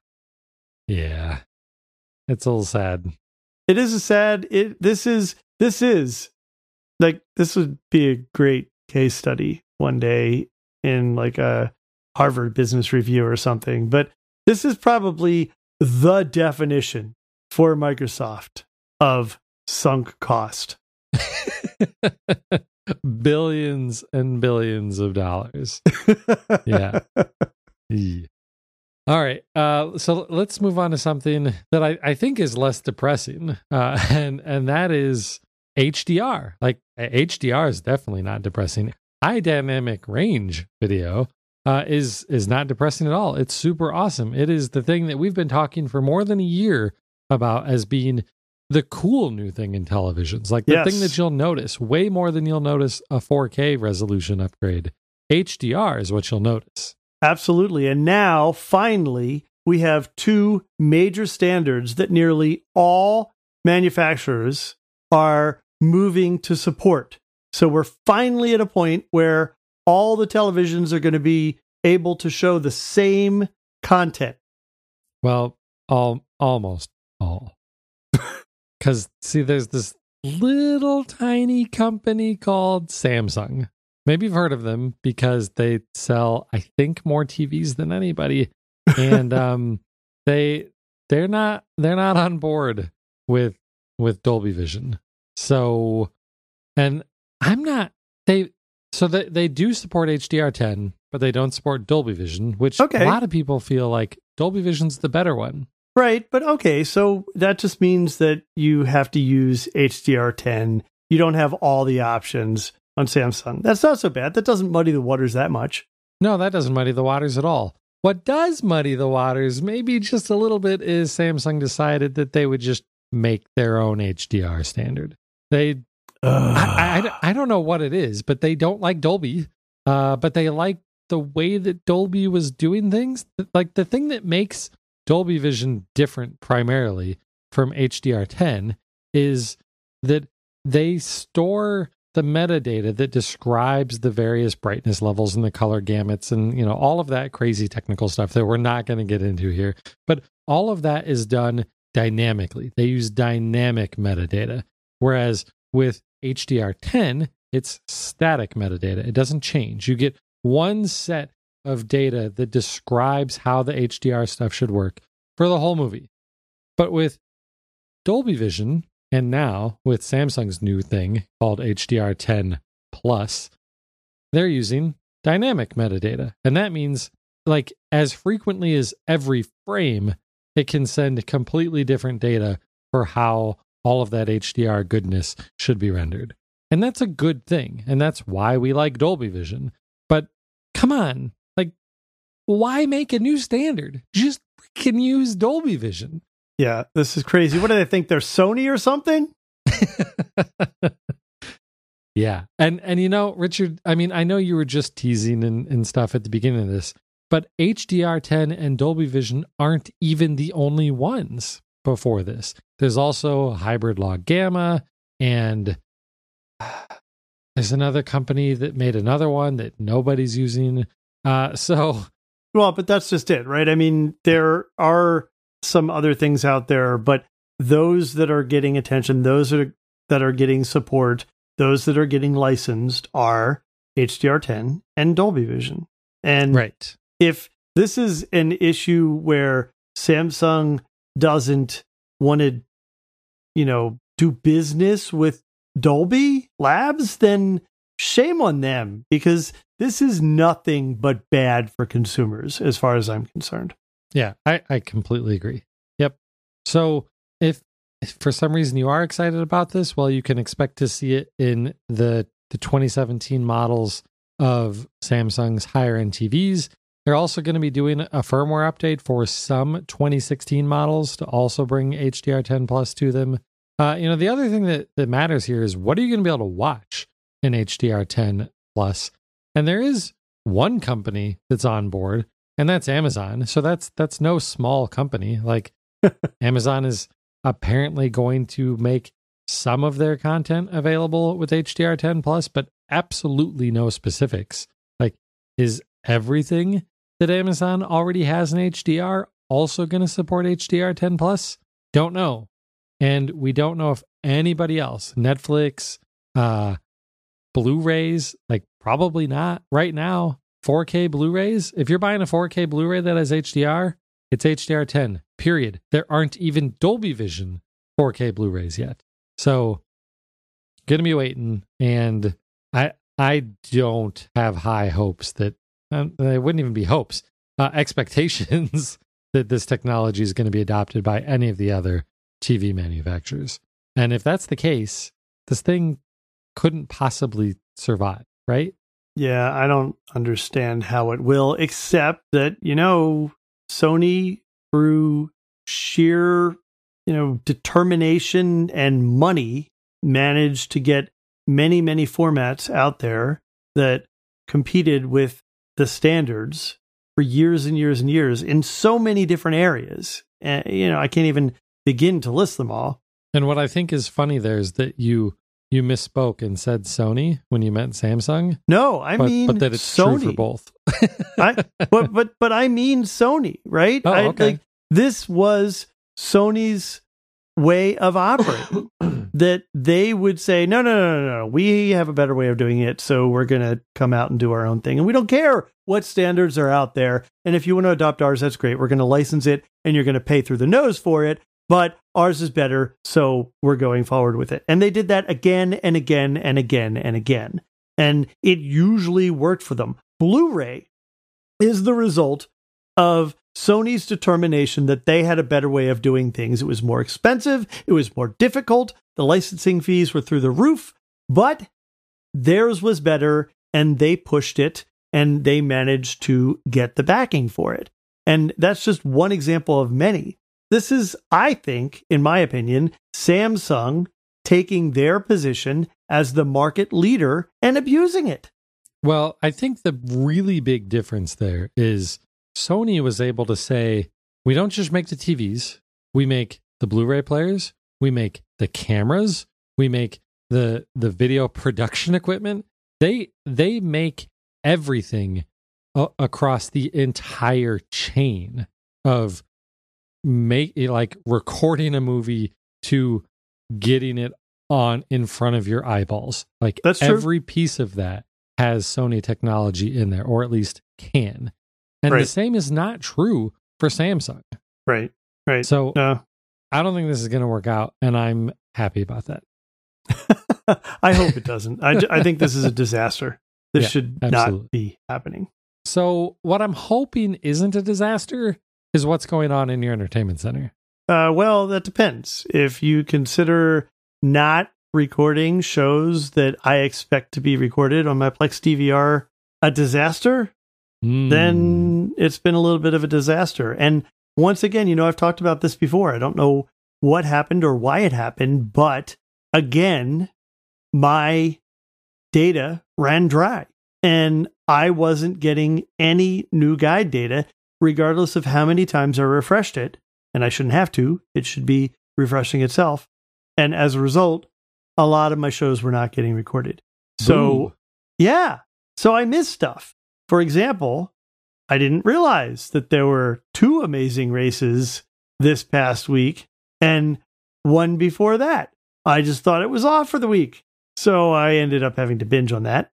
It's a little sad. It is a sad. This is like, this would be a great case study one day in like a Harvard Business Review or something. But this is probably the definition for Microsoft of sunk cost. Billions and billions of dollars. Yeah. All right. So let's move on to something that I think is less depressing. And that is HDR. Like, HDR is definitely not depressing. High dynamic range video is not depressing at all. It's super awesome. It is the thing that we've been talking for more than a year about as being the cool new thing in televisions. Like, the thing that you'll notice way more than you'll notice a 4K resolution upgrade. HDR is what you'll notice. Absolutely. And now, finally, we have two major standards that nearly all manufacturers are moving to support. So we're finally at a point where all the televisions are going to be able to show the same content. Well, almost all. Because, see, there's this little tiny company called Samsung. Maybe you've heard of them because they sell, I think, more TVs than anybody. And they're not on board with Dolby Vision. So, and I'm not, they do support HDR10, but they don't support Dolby Vision, which a lot of people feel like Dolby Vision's the better one. Right, but okay, so that just means that you have to use HDR10. You don't have all the options on Samsung. That's not so bad. That doesn't muddy the waters that much. No, that doesn't muddy the waters at all. What does muddy the waters, maybe just a little bit, is Samsung decided that they would just make their own HDR standard. I don't know what it is, but they don't like Dolby. But they like the way that Dolby was doing things. Like, the thing that makes Dolby Vision different primarily from HDR10 is that they store the metadata that describes the various brightness levels and the color gamuts and, you know, all of that crazy technical stuff that we're not going to get into here. But all of that is done dynamically. They use dynamic metadata, whereas with HDR10, it's static metadata. It doesn't change. You get one set of data that describes how the HDR stuff should work for the whole movie. But with Dolby Vision, and now with Samsung's new thing called HDR10 Plus, they're using dynamic metadata. And that means, like, as frequently as every frame, it can send completely different data for how all of that HDR goodness should be rendered. And that's a good thing. And that's why we like Dolby Vision. But come on, like, why make a new standard? Just freaking use Dolby Vision. Yeah, this is crazy. What do they think? They're Sony or something? Yeah. And Richard, I mean, I know you were just teasing and stuff at the beginning of this, but HDR10 and Dolby Vision aren't even the only ones before this. There's also Hybrid Log Gamma, and there's another company that made another one that nobody's using. Well, but that's just it, right? I mean, there are some other things out there, but those that are getting attention, those that are getting support, those that are getting licensed are HDR10 and Dolby Vision. And right. If this is an issue where Samsung doesn't want to, do business with Dolby Labs, then shame on them, because this is nothing but bad for consumers as far as I'm concerned. Yeah, I completely agree. Yep. So if for some reason you are excited about this, well, you can expect to see it in the 2017 models of Samsung's higher end TVs. They're also going to be doing a firmware update for some 2016 models to also bring HDR10 Plus to them. The other thing that matters here is, what are you going to be able to watch in HDR10 Plus? And there is one company that's on board, and that's Amazon. So that's no small company. Like, Amazon is apparently going to make some of their content available with HDR10 Plus, but absolutely no specifics. Like, is everything that Amazon already has in HDR also going to support HDR10 Plus? Don't know. And we don't know if anybody else, Netflix, Blu-rays, like, probably not right now. 4K Blu-rays, if you're buying a 4K Blu-ray that has HDR, it's HDR10, period. There aren't even Dolby Vision 4K Blu-rays yet. So, gonna be waiting. And I don't have high hopes that, they wouldn't even be hopes, expectations that this technology is going to be adopted by any of the other TV manufacturers. And if that's the case, this thing couldn't possibly survive, right? Yeah, I don't understand how it will, except that, Sony, through sheer, determination and money, managed to get many, many formats out there that competed with the standards for years and years and years in so many different areas. And, I can't even begin to list them all. And what I think is funny there is that you misspoke and said Sony when you meant Samsung. No, I mean, but that it's Sony. true for both. but I mean Sony, right? Oh, okay. This was Sony's way of operating. That they would say, no, we have a better way of doing it, so we're going to come out and do our own thing. And we don't care what standards are out there. And if you want to adopt ours, that's great. We're going to license it, and you're going to pay through the nose for it. But ours is better, so we're going forward with it. And they did that again and again and again and again. And it usually worked for them. Blu-ray is the result of Sony's determination that they had a better way of doing things. It was more expensive. It was more difficult. The licensing fees were through the roof, but theirs was better, and they pushed it, and they managed to get the backing for it. And that's just one example of many. This is, I think, in my opinion, Samsung taking their position as the market leader and abusing it. Well, I think the really big difference there is Sony was able to say, we don't just make the TVs, we make the Blu-ray players, we make the cameras, we make the video production equipment. They make everything across the entire chain of recording a movie to getting it on in front of your eyeballs. Like, that's every true. piece of that has Sony technology in there, or at least can. And the same is not true for Samsung. Right. So I don't think this is going to work out, and I'm happy about that. I hope it doesn't. I think this is a disaster. This should not be happening. So what I'm hoping isn't a disaster is what's going on in your entertainment center. Well, that depends. If you consider not recording shows that I expect to be recorded on my Plex DVR a disaster, then it's been a little bit of a disaster. And once again, I've talked about this before. I don't know what happened or why it happened, but again, my data ran dry. And I wasn't getting any new guide data, regardless of how many times I refreshed it. And I shouldn't have to. It should be refreshing itself. And as a result, a lot of my shows were not getting recorded. So, yeah. So I missed stuff. For example, I didn't realize that there were 2 Amazing Races this past week and one before that. I just thought it was off for the week. So I ended up having to binge on that.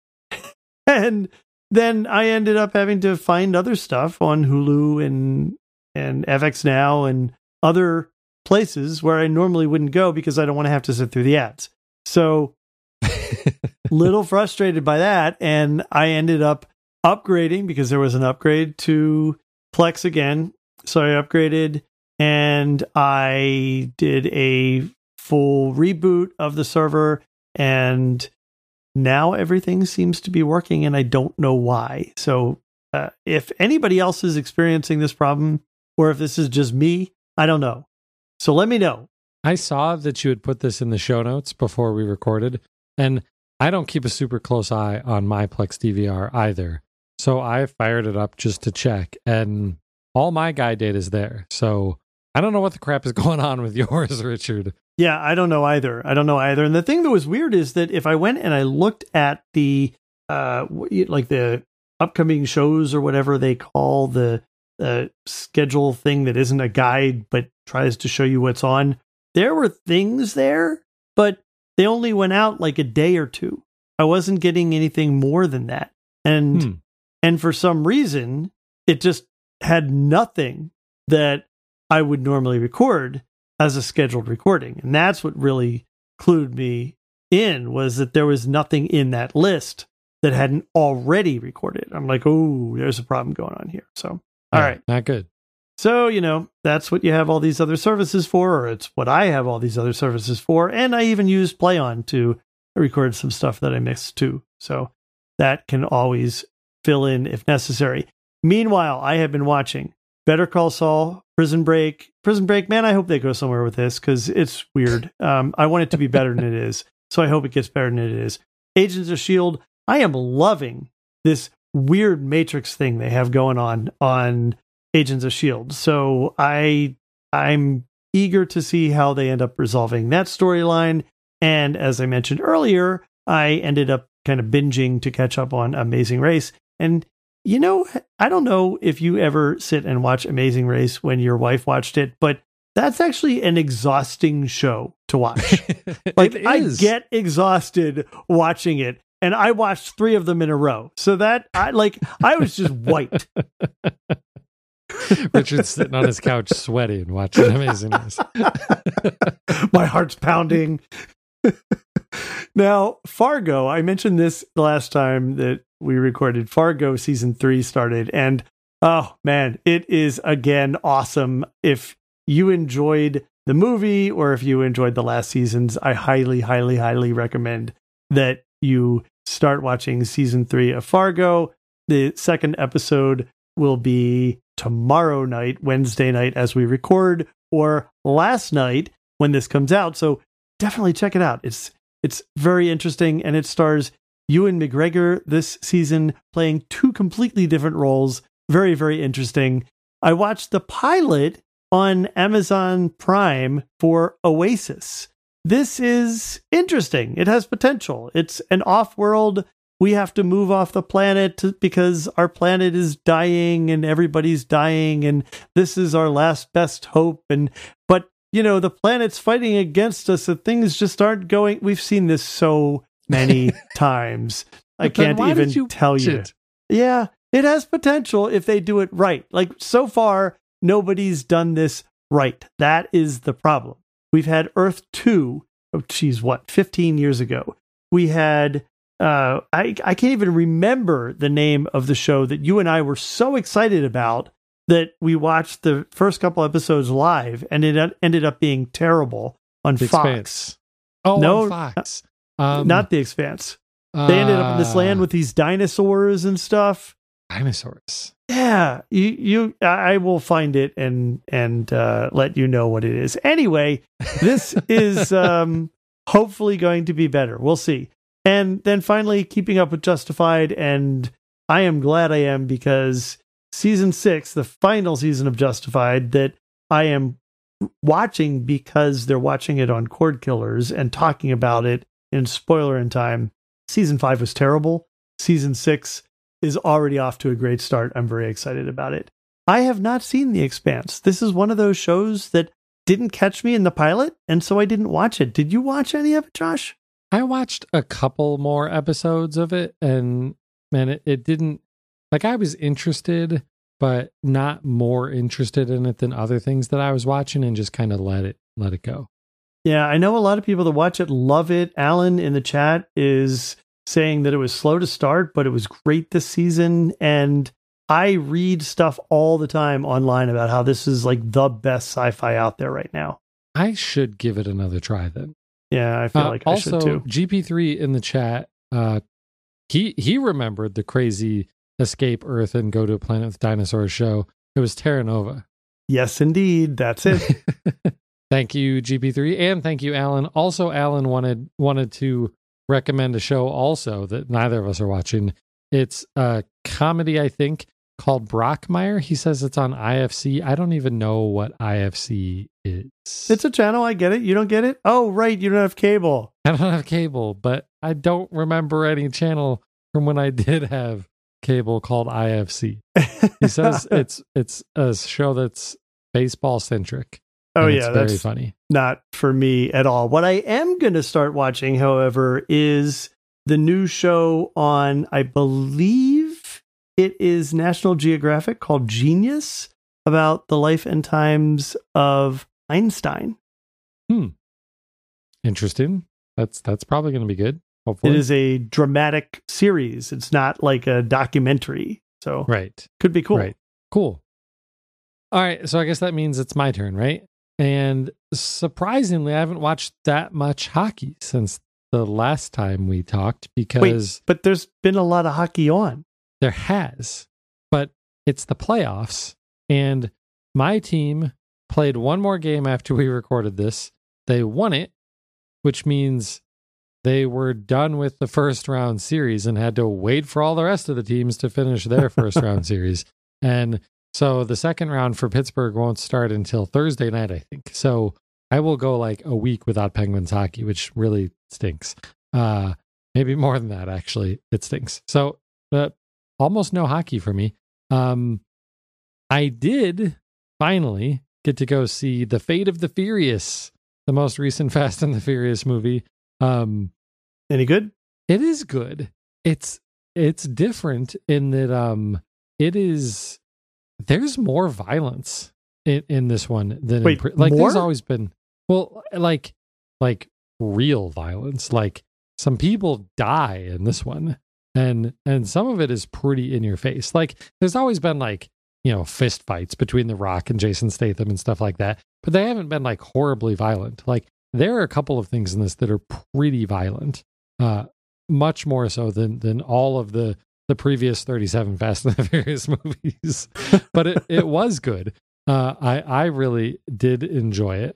And then I ended up having to find other stuff on Hulu and FX Now and other places where I normally wouldn't go because I don't want to have to sit through the ads. So little frustrated by that. And I ended up upgrading because there was an upgrade to Plex again. So I upgraded and I did a full reboot of the server, and now everything seems to be working, and I don't know why. So if anybody else is experiencing this problem, or if this is just me, I don't know. So let me know. I saw that you had put this in the show notes before we recorded, and I don't keep a super close eye on my Plex DVR either. So I fired it up just to check, and all my guide data is there. So I don't know what the crap is going on with yours, Richard. Yeah, I don't know either. And the thing that was weird is that if I went and I looked at the like the upcoming shows or whatever they call the schedule thing that isn't a guide but tries to show you what's on, there were things there, but they only went out like a day or two. I wasn't getting anything more than that. And for some reason, it just had nothing that I would normally record as a scheduled recording. And that's what really clued me in, was that there was nothing in that list that hadn't already recorded. I'm like, oh, there's a problem going on here. So, all right. Not good. So, that's what you have all these other services for, or it's what I have all these other services for. And I even use PlayOn to record some stuff that I missed too. So that can always fill in if necessary. Meanwhile, I have been watching Better Call Saul, Prison Break. Man, I hope they go somewhere with this because it's weird. I want it to be better than it is. So I hope it gets better than it is. Agents of S.H.I.E.L.D. I am loving this weird Matrix thing they have going on Agents of S.H.I.E.L.D. So I'm eager to see how they end up resolving that storyline. And as I mentioned earlier, I ended up kind of binging to catch up on Amazing Race. And I don't know if you ever sit and watch Amazing Race when your wife watched it, but that's actually an exhausting show to watch. Like, I get exhausted watching it, and I watched 3 of them in a row. So that I was just wiped. Richard's sitting on his couch sweating watching Amazing Race. My heart's pounding. Now, Fargo, I mentioned this the last time that we recorded. Fargo season 3 started, and oh man, it is again awesome. If you enjoyed the movie or if you enjoyed the last seasons, I highly, highly, highly recommend that you start watching season 3 of Fargo. The second episode will be tomorrow night, Wednesday night as we record, or last night when this comes out. So definitely check it out. It's very interesting, and it stars Ewan McGregor this season playing 2 completely different roles. Very, very interesting. I watched the pilot on Amazon Prime for Oasis. This is interesting. It has potential. It's an off-world. We have to move off the planet because our planet is dying and everybody's dying, and this is our last best hope. But the planet's fighting against us, and things just aren't going. We've seen this so many times. I can't even tell you. Yeah, it has potential if they do it right. Like, so far, nobody's done this right. That is the problem. We've had Earth 2, 15 years ago. We had, I can't even remember the name of the show that you and I were so excited about that we watched the first couple episodes live, and it ended up being terrible on Fox. Expanse. Oh, no, on Fox. Not The Expanse. They ended up in this land with these dinosaurs and stuff. Dinosaurs. Yeah, I will find it and let you know what it is. Anyway, this is hopefully going to be better. We'll see. And then finally, keeping up with Justified, and I am glad I am, because season 6, the final season of Justified, that I am watching because they're watching it on Cord Killers and talking about it in spoiler in time. Season 5 was terrible. Season 6 is already off to a great start. I'm very excited about it. I have not seen The Expanse. This is one of those shows that didn't catch me in the pilot, and so I didn't watch it. Did you watch any of it, Josh? I watched a couple more episodes of it, and man, it didn't, like, I was interested, but not more interested in it than other things that I was watching, and just kind of let it go. Yeah, I know a lot of people that watch it love it. Alan in the chat is saying that it was slow to start, but it was great this season. And I read stuff all the time online about how this is like the best sci-fi out there right now. I should give it another try then. Yeah, I feel like I should too. Also, GP3 in the chat, he remembered the crazy Escape Earth and Go to a Planet with Dinosaurs show. It was Terra Nova. Yes, indeed. That's it. Thank you, GP3, and thank you, Alan. Also, Alan wanted to recommend a show also that neither of us are watching. It's a comedy, I think, called Brockmire. He says it's on IFC. I don't even know what IFC is. It's a channel. I get it. You don't get it? Oh, right. You don't have cable. I don't have cable, but I don't remember any channel from when I did have cable called IFC. He says it's a show that's baseball centric. Oh yeah, it's very funny. Not for me at all. What I am going to start watching, however, is the new show on, I believe it is National Geographic, called Genius, about the life and times of Einstein. Interesting. That's probably going to be good. Hopefully. It is a dramatic series. It's not like a documentary. So right. Could be cool. Right. Cool. All right. So I guess that means it's my turn, right? And surprisingly, I haven't watched that much hockey since the last time we talked, because... Wait, but there's been a lot of hockey on. There has, but it's the playoffs, and my team played one more game after we recorded this. They won it, which means they were done with the first round series and had to wait for all the rest of the teams to finish their first round series. And so the second round for Pittsburgh won't start until Thursday night, I think. So I will go like a week without Penguins hockey, which really stinks. Maybe more than that, actually. It stinks. So almost no hockey for me. I did finally get to go see The Fate of the Furious, the most recent Fast and the Furious movie. Any good? It is good. It's different in that there's more violence in this one than Wait, like more? There's always been, well, like real violence. Like some people die in this one, and some of it is pretty in your face. Like there's always been like, you know, fist fights between The Rock and Jason Statham and stuff like that, but they haven't been like horribly violent. Like there are a couple of things in this that are pretty violent, much more so than all of the previous 37 Fast and the Furious movies. But it was good. I really did enjoy it.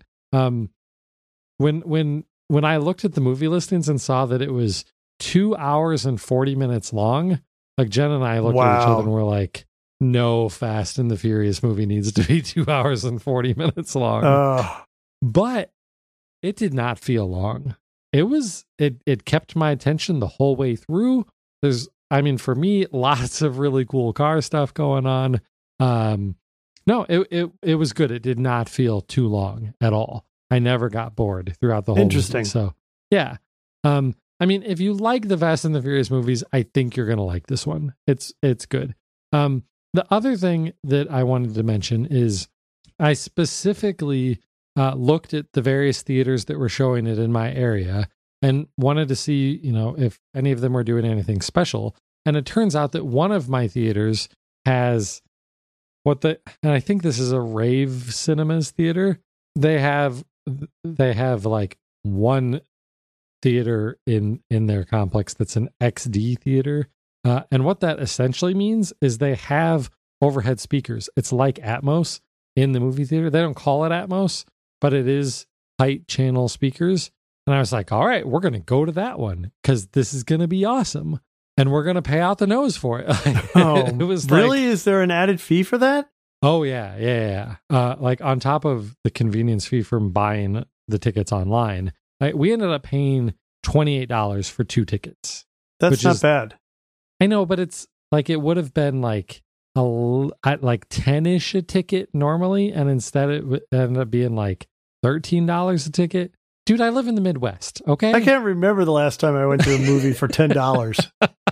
When I looked at the movie listings and saw that it was 2 hours and 40 minutes long, like Jen and I looked at each other and were like, no Fast and the Furious movie needs to be 2 hours and 40 minutes long. But it did not feel long. It kept my attention the whole way through. For me, lots of really cool car stuff going on. No, it was good. It did not feel too long at all. I never got bored throughout the whole Interesting. movie. So yeah. If you like the Fast and the Furious movies, I think you're gonna like this one. It's good. The other thing that I wanted to mention is I specifically looked at the various theaters that were showing it in my area and wanted to see, if any of them were doing anything special. And it turns out that one of my theaters has and I think this is a Rave Cinemas theater. They have like one theater in their complex that's an XD theater. And what that essentially means is they have overhead speakers. It's like Atmos in the movie theater. They don't call it Atmos, but it is height channel speakers. And I was like, all right, we're going to go to that one because this is going to be awesome. And we're going to pay out the nose for it. It was really? Like, is there an added fee for that? Oh, yeah. Like on top of the convenience fee from buying the tickets online, we ended up paying $28 for 2 tickets. That's not bad. I know, but it's like it would have been like like 10-ish a ticket normally, and instead it ended up being like $13 a ticket. Dude, I live in the Midwest, okay? I can't remember the last time I went to a movie for $10.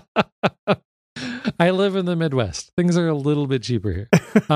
I live in the Midwest. Things are a little bit cheaper here.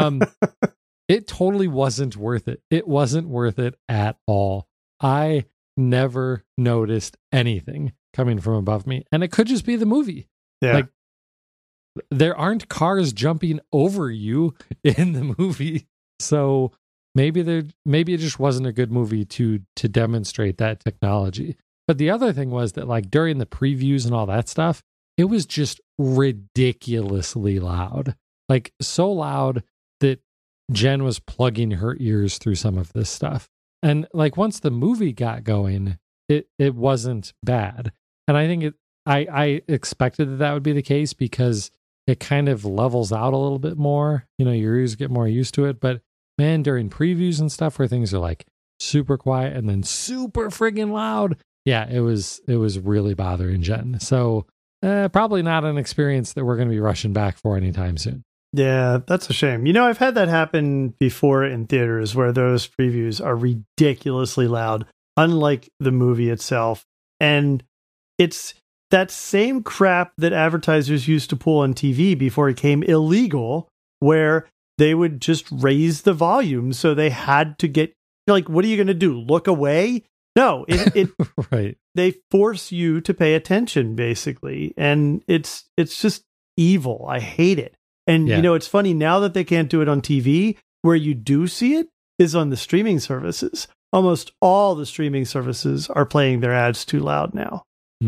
It totally wasn't worth it. It wasn't worth it at all. I never noticed anything coming from above me. And it could just be the movie. Yeah. Like, there aren't cars jumping over you in the movie. So maybe it just wasn't a good movie to demonstrate that technology. But the other thing was that, like, during the previews and all that stuff, it was just ridiculously loud. Like, so loud that Jen was plugging her ears through some of this stuff. And like, once the movie got going, it wasn't bad. And I think I expected that would be the case because it kind of levels out a little bit more. You know, your ears get more used to it. But man, during previews and stuff where things are like super quiet and then super friggin' loud, yeah, it was really bothering Jen. So probably not an experience that we're going to be rushing back for anytime soon. Yeah, that's a shame. You know, I've had that happen before in theaters where those previews are ridiculously loud, unlike the movie itself. And it's that same crap that advertisers used to pull on TV before it became illegal, where they would just raise the volume. So they had to get, like, what are you going to do? Look away? No, it right. They force you to pay attention, basically. And it's just evil. I hate it. And, you know, it's funny now that they can't do it on TV, where you do see it is on the streaming services. Almost all the streaming services are playing their ads too loud now.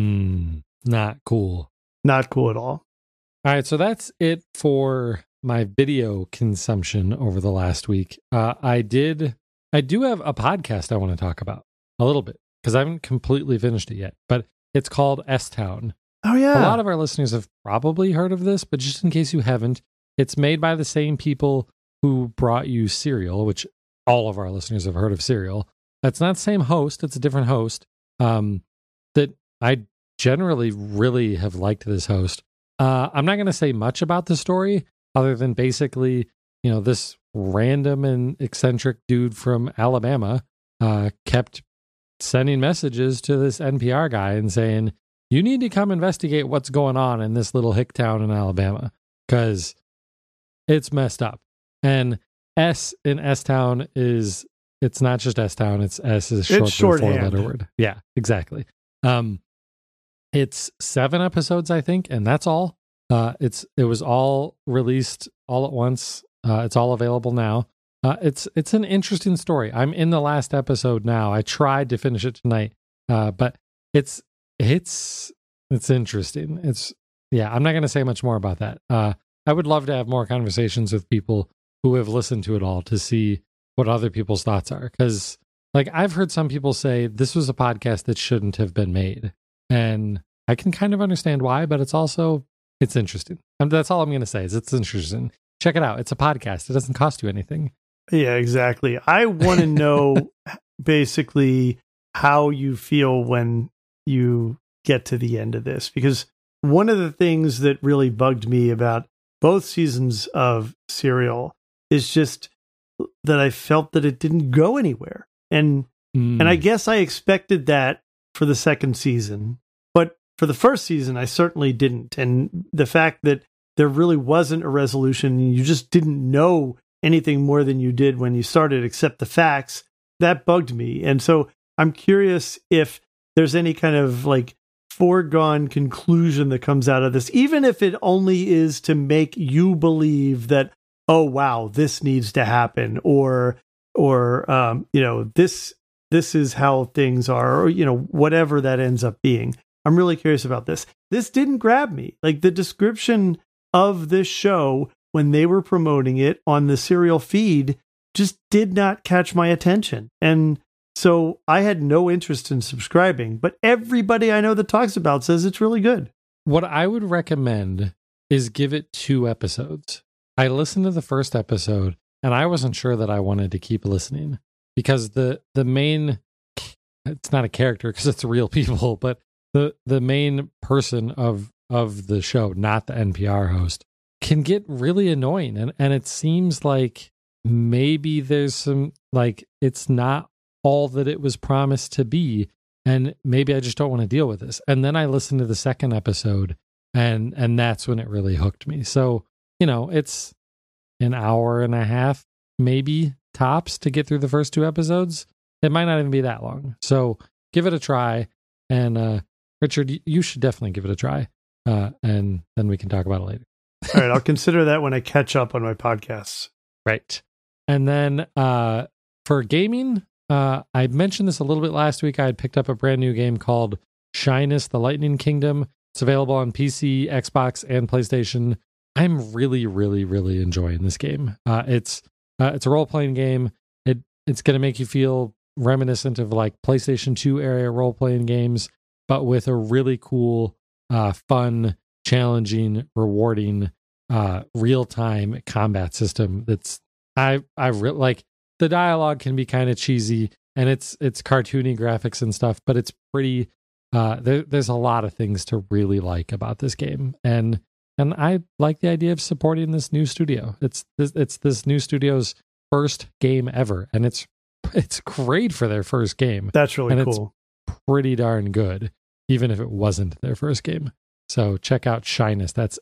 Not cool. Not cool at all. All right. So that's it for my video consumption over the last week. I do have a podcast I want to talk about a little bit because I haven't completely finished it yet, but it's called S-Town. Oh, yeah. A lot of our listeners have probably heard of this, but just in case you haven't, it's made by the same people who brought you Serial, which all of our listeners have heard of Serial. That's not the same host. It's a different host. That I generally really have liked this host. I'm not going to say much about the story other than basically, you know, this random and eccentric dude from Alabama kept sending messages to this NPR guy and saying, you need to come investigate what's going on in this little hick town in Alabama because it's messed up. And S in S-Town it's not just S-Town, it's S is short for a 4-letter word. Yeah, exactly. It's 7 episodes, I think, and that's all. It was all released all at once. It's all available now. It's an interesting story. I'm in the last episode now. I tried to finish it tonight, but it's interesting. I'm not going to say much more about that. I would love to have more conversations with people who have listened to it all to see what other people's thoughts are. Because, like, I've heard some people say this was a podcast that shouldn't have been made, and I can kind of understand why. But it's interesting. That's all I'm going to say. It's interesting. Check it out. It's a podcast. It doesn't cost you anything. Yeah, exactly. I want to know basically how you feel when you get to the end of this, because one of the things that really bugged me about both seasons of Serial is just that I felt that it didn't go anywhere. And I guess I expected that for the second season, but for the first season, I certainly didn't. And the fact that there really wasn't a resolution, you just didn't know anything more than you did when you started, except the facts, that bugged me. And so I'm curious if there's any kind of like foregone conclusion that comes out of this, even if it only is to make you believe that, oh, wow, this needs to happen, or you know, this is how things are, or, you know, whatever that ends up being. I'm really curious about this. This didn't grab me. Like, the description of this show when they were promoting it on the Serial feed just did not catch my attention. And So I had no interest in subscribing, but everybody I know that talks about says it's really good. What I would recommend is give it 2 episodes. I listened to the first episode and I wasn't sure that I wanted to keep listening because the main, it's not a character because it's real people, but the main person of the show, not the NPR host, can get really annoying. And it seems like maybe there's some, like, it's not all that it was promised to be. And maybe I just don't want to deal with this. And then I listened to the second episode and that's when it really hooked me. So, it's an hour and a half, maybe tops, to get through the first 2 episodes. It might not even be that long. So give it a try. And Richard, you should definitely give it a try. And then we can talk about it later. All right. I'll consider that when I catch up on my podcasts. Right. And then for gaming, I mentioned this a little bit last week. I had picked up a brand new game called Shyness, the Lightning Kingdom. It's available on PC, Xbox, and PlayStation. I'm really, really, really enjoying this game. It's a role-playing game. It's going to make you feel reminiscent of like PlayStation 2 area role-playing games, but with a really cool, fun, challenging, rewarding, real-time combat system. That's I like. The dialogue can be kind of cheesy and it's cartoony graphics and stuff, but it's pretty, there's a lot of things to really like about this game. And I like the idea of supporting this new studio. It's this new studio's first game ever. And it's great for their first game. That's really cool. It's pretty darn good, even if it wasn't their first game. So check out Shyness. That's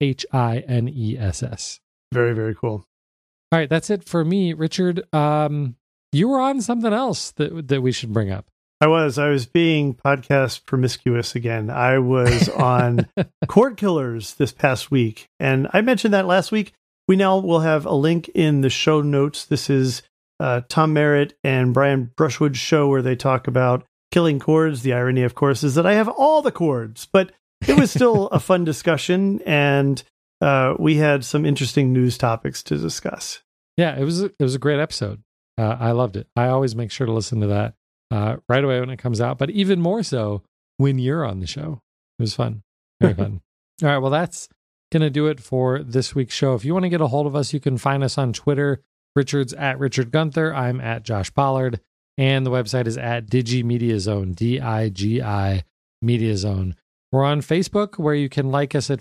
SHINESS. Very, very cool. All right, that's it for me. Richard, you were on something else that we should bring up. I was being podcast promiscuous again. I was on Cord Killers this past week, and I mentioned that last week. We now will have a link in the show notes. This is Tom Merritt and Brian Brushwood's show where they talk about killing cords. The irony, of course, is that I have all the cords, but it was still a fun discussion, and we had some interesting news topics to discuss. Yeah, it was a great episode. I loved it. I always make sure to listen to that right away when it comes out, but even more so when you're on the show. It was fun. Very fun. All right, well, that's going to do it for this week's show. If you want to get a hold of us, you can find us on Twitter. Richard's at Richard Gunther. I'm at Josh Pollard. And the website is at DigiMediaZone, DIGI Media Zone. We're on Facebook, where you can like us at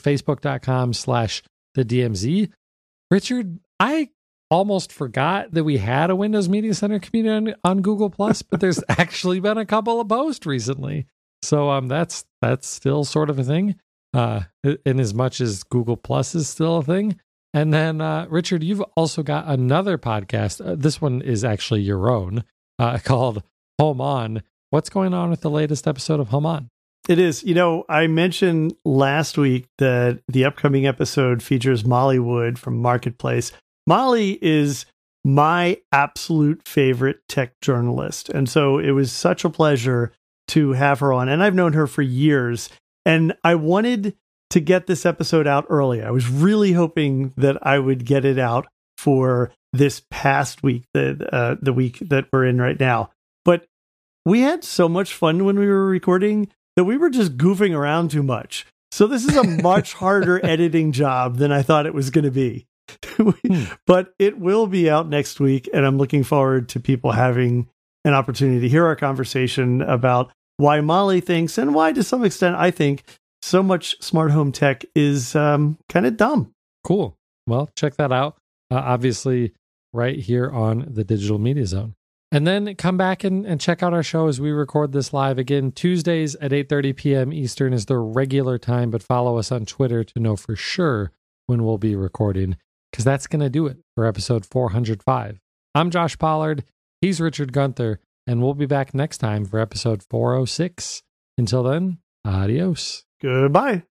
facebook.com/thedmz. Richard, I almost forgot that we had a Windows Media Center community on Google Plus, but there's actually been a couple of posts recently. So that's still sort of a thing, in as much as Google Plus is still a thing. And then, Richard, you've also got another podcast. This one is actually your own, called Home On. What's going on with the latest episode of Home On? It is. I mentioned last week that the upcoming episode features Molly Wood from Marketplace. Molly is my absolute favorite tech journalist. And so it was such a pleasure to have her on. And I've known her for years. And I wanted to get this episode out early. I was really hoping that I would get it out for this past week, the week that we're in right now. But we had so much fun when we were recording that we were just goofing around too much. So this is a much harder editing job than I thought it was going to be. But it will be out next week, and I'm looking forward to people having an opportunity to hear our conversation about why Molly thinks, and why to some extent I think, so much smart home tech is kind of dumb. Cool. Well, check that out. Obviously, right here on the Digital Media Zone. And then come back and check out our show as we record this live. Again, Tuesdays at 8:30 p.m. Eastern is the regular time, but follow us on Twitter to know for sure when we'll be recording, because that's going to do it for episode 405. I'm Josh Pollard. He's Richard Gunther, and we'll be back next time for episode 406. Until then, adios. Goodbye.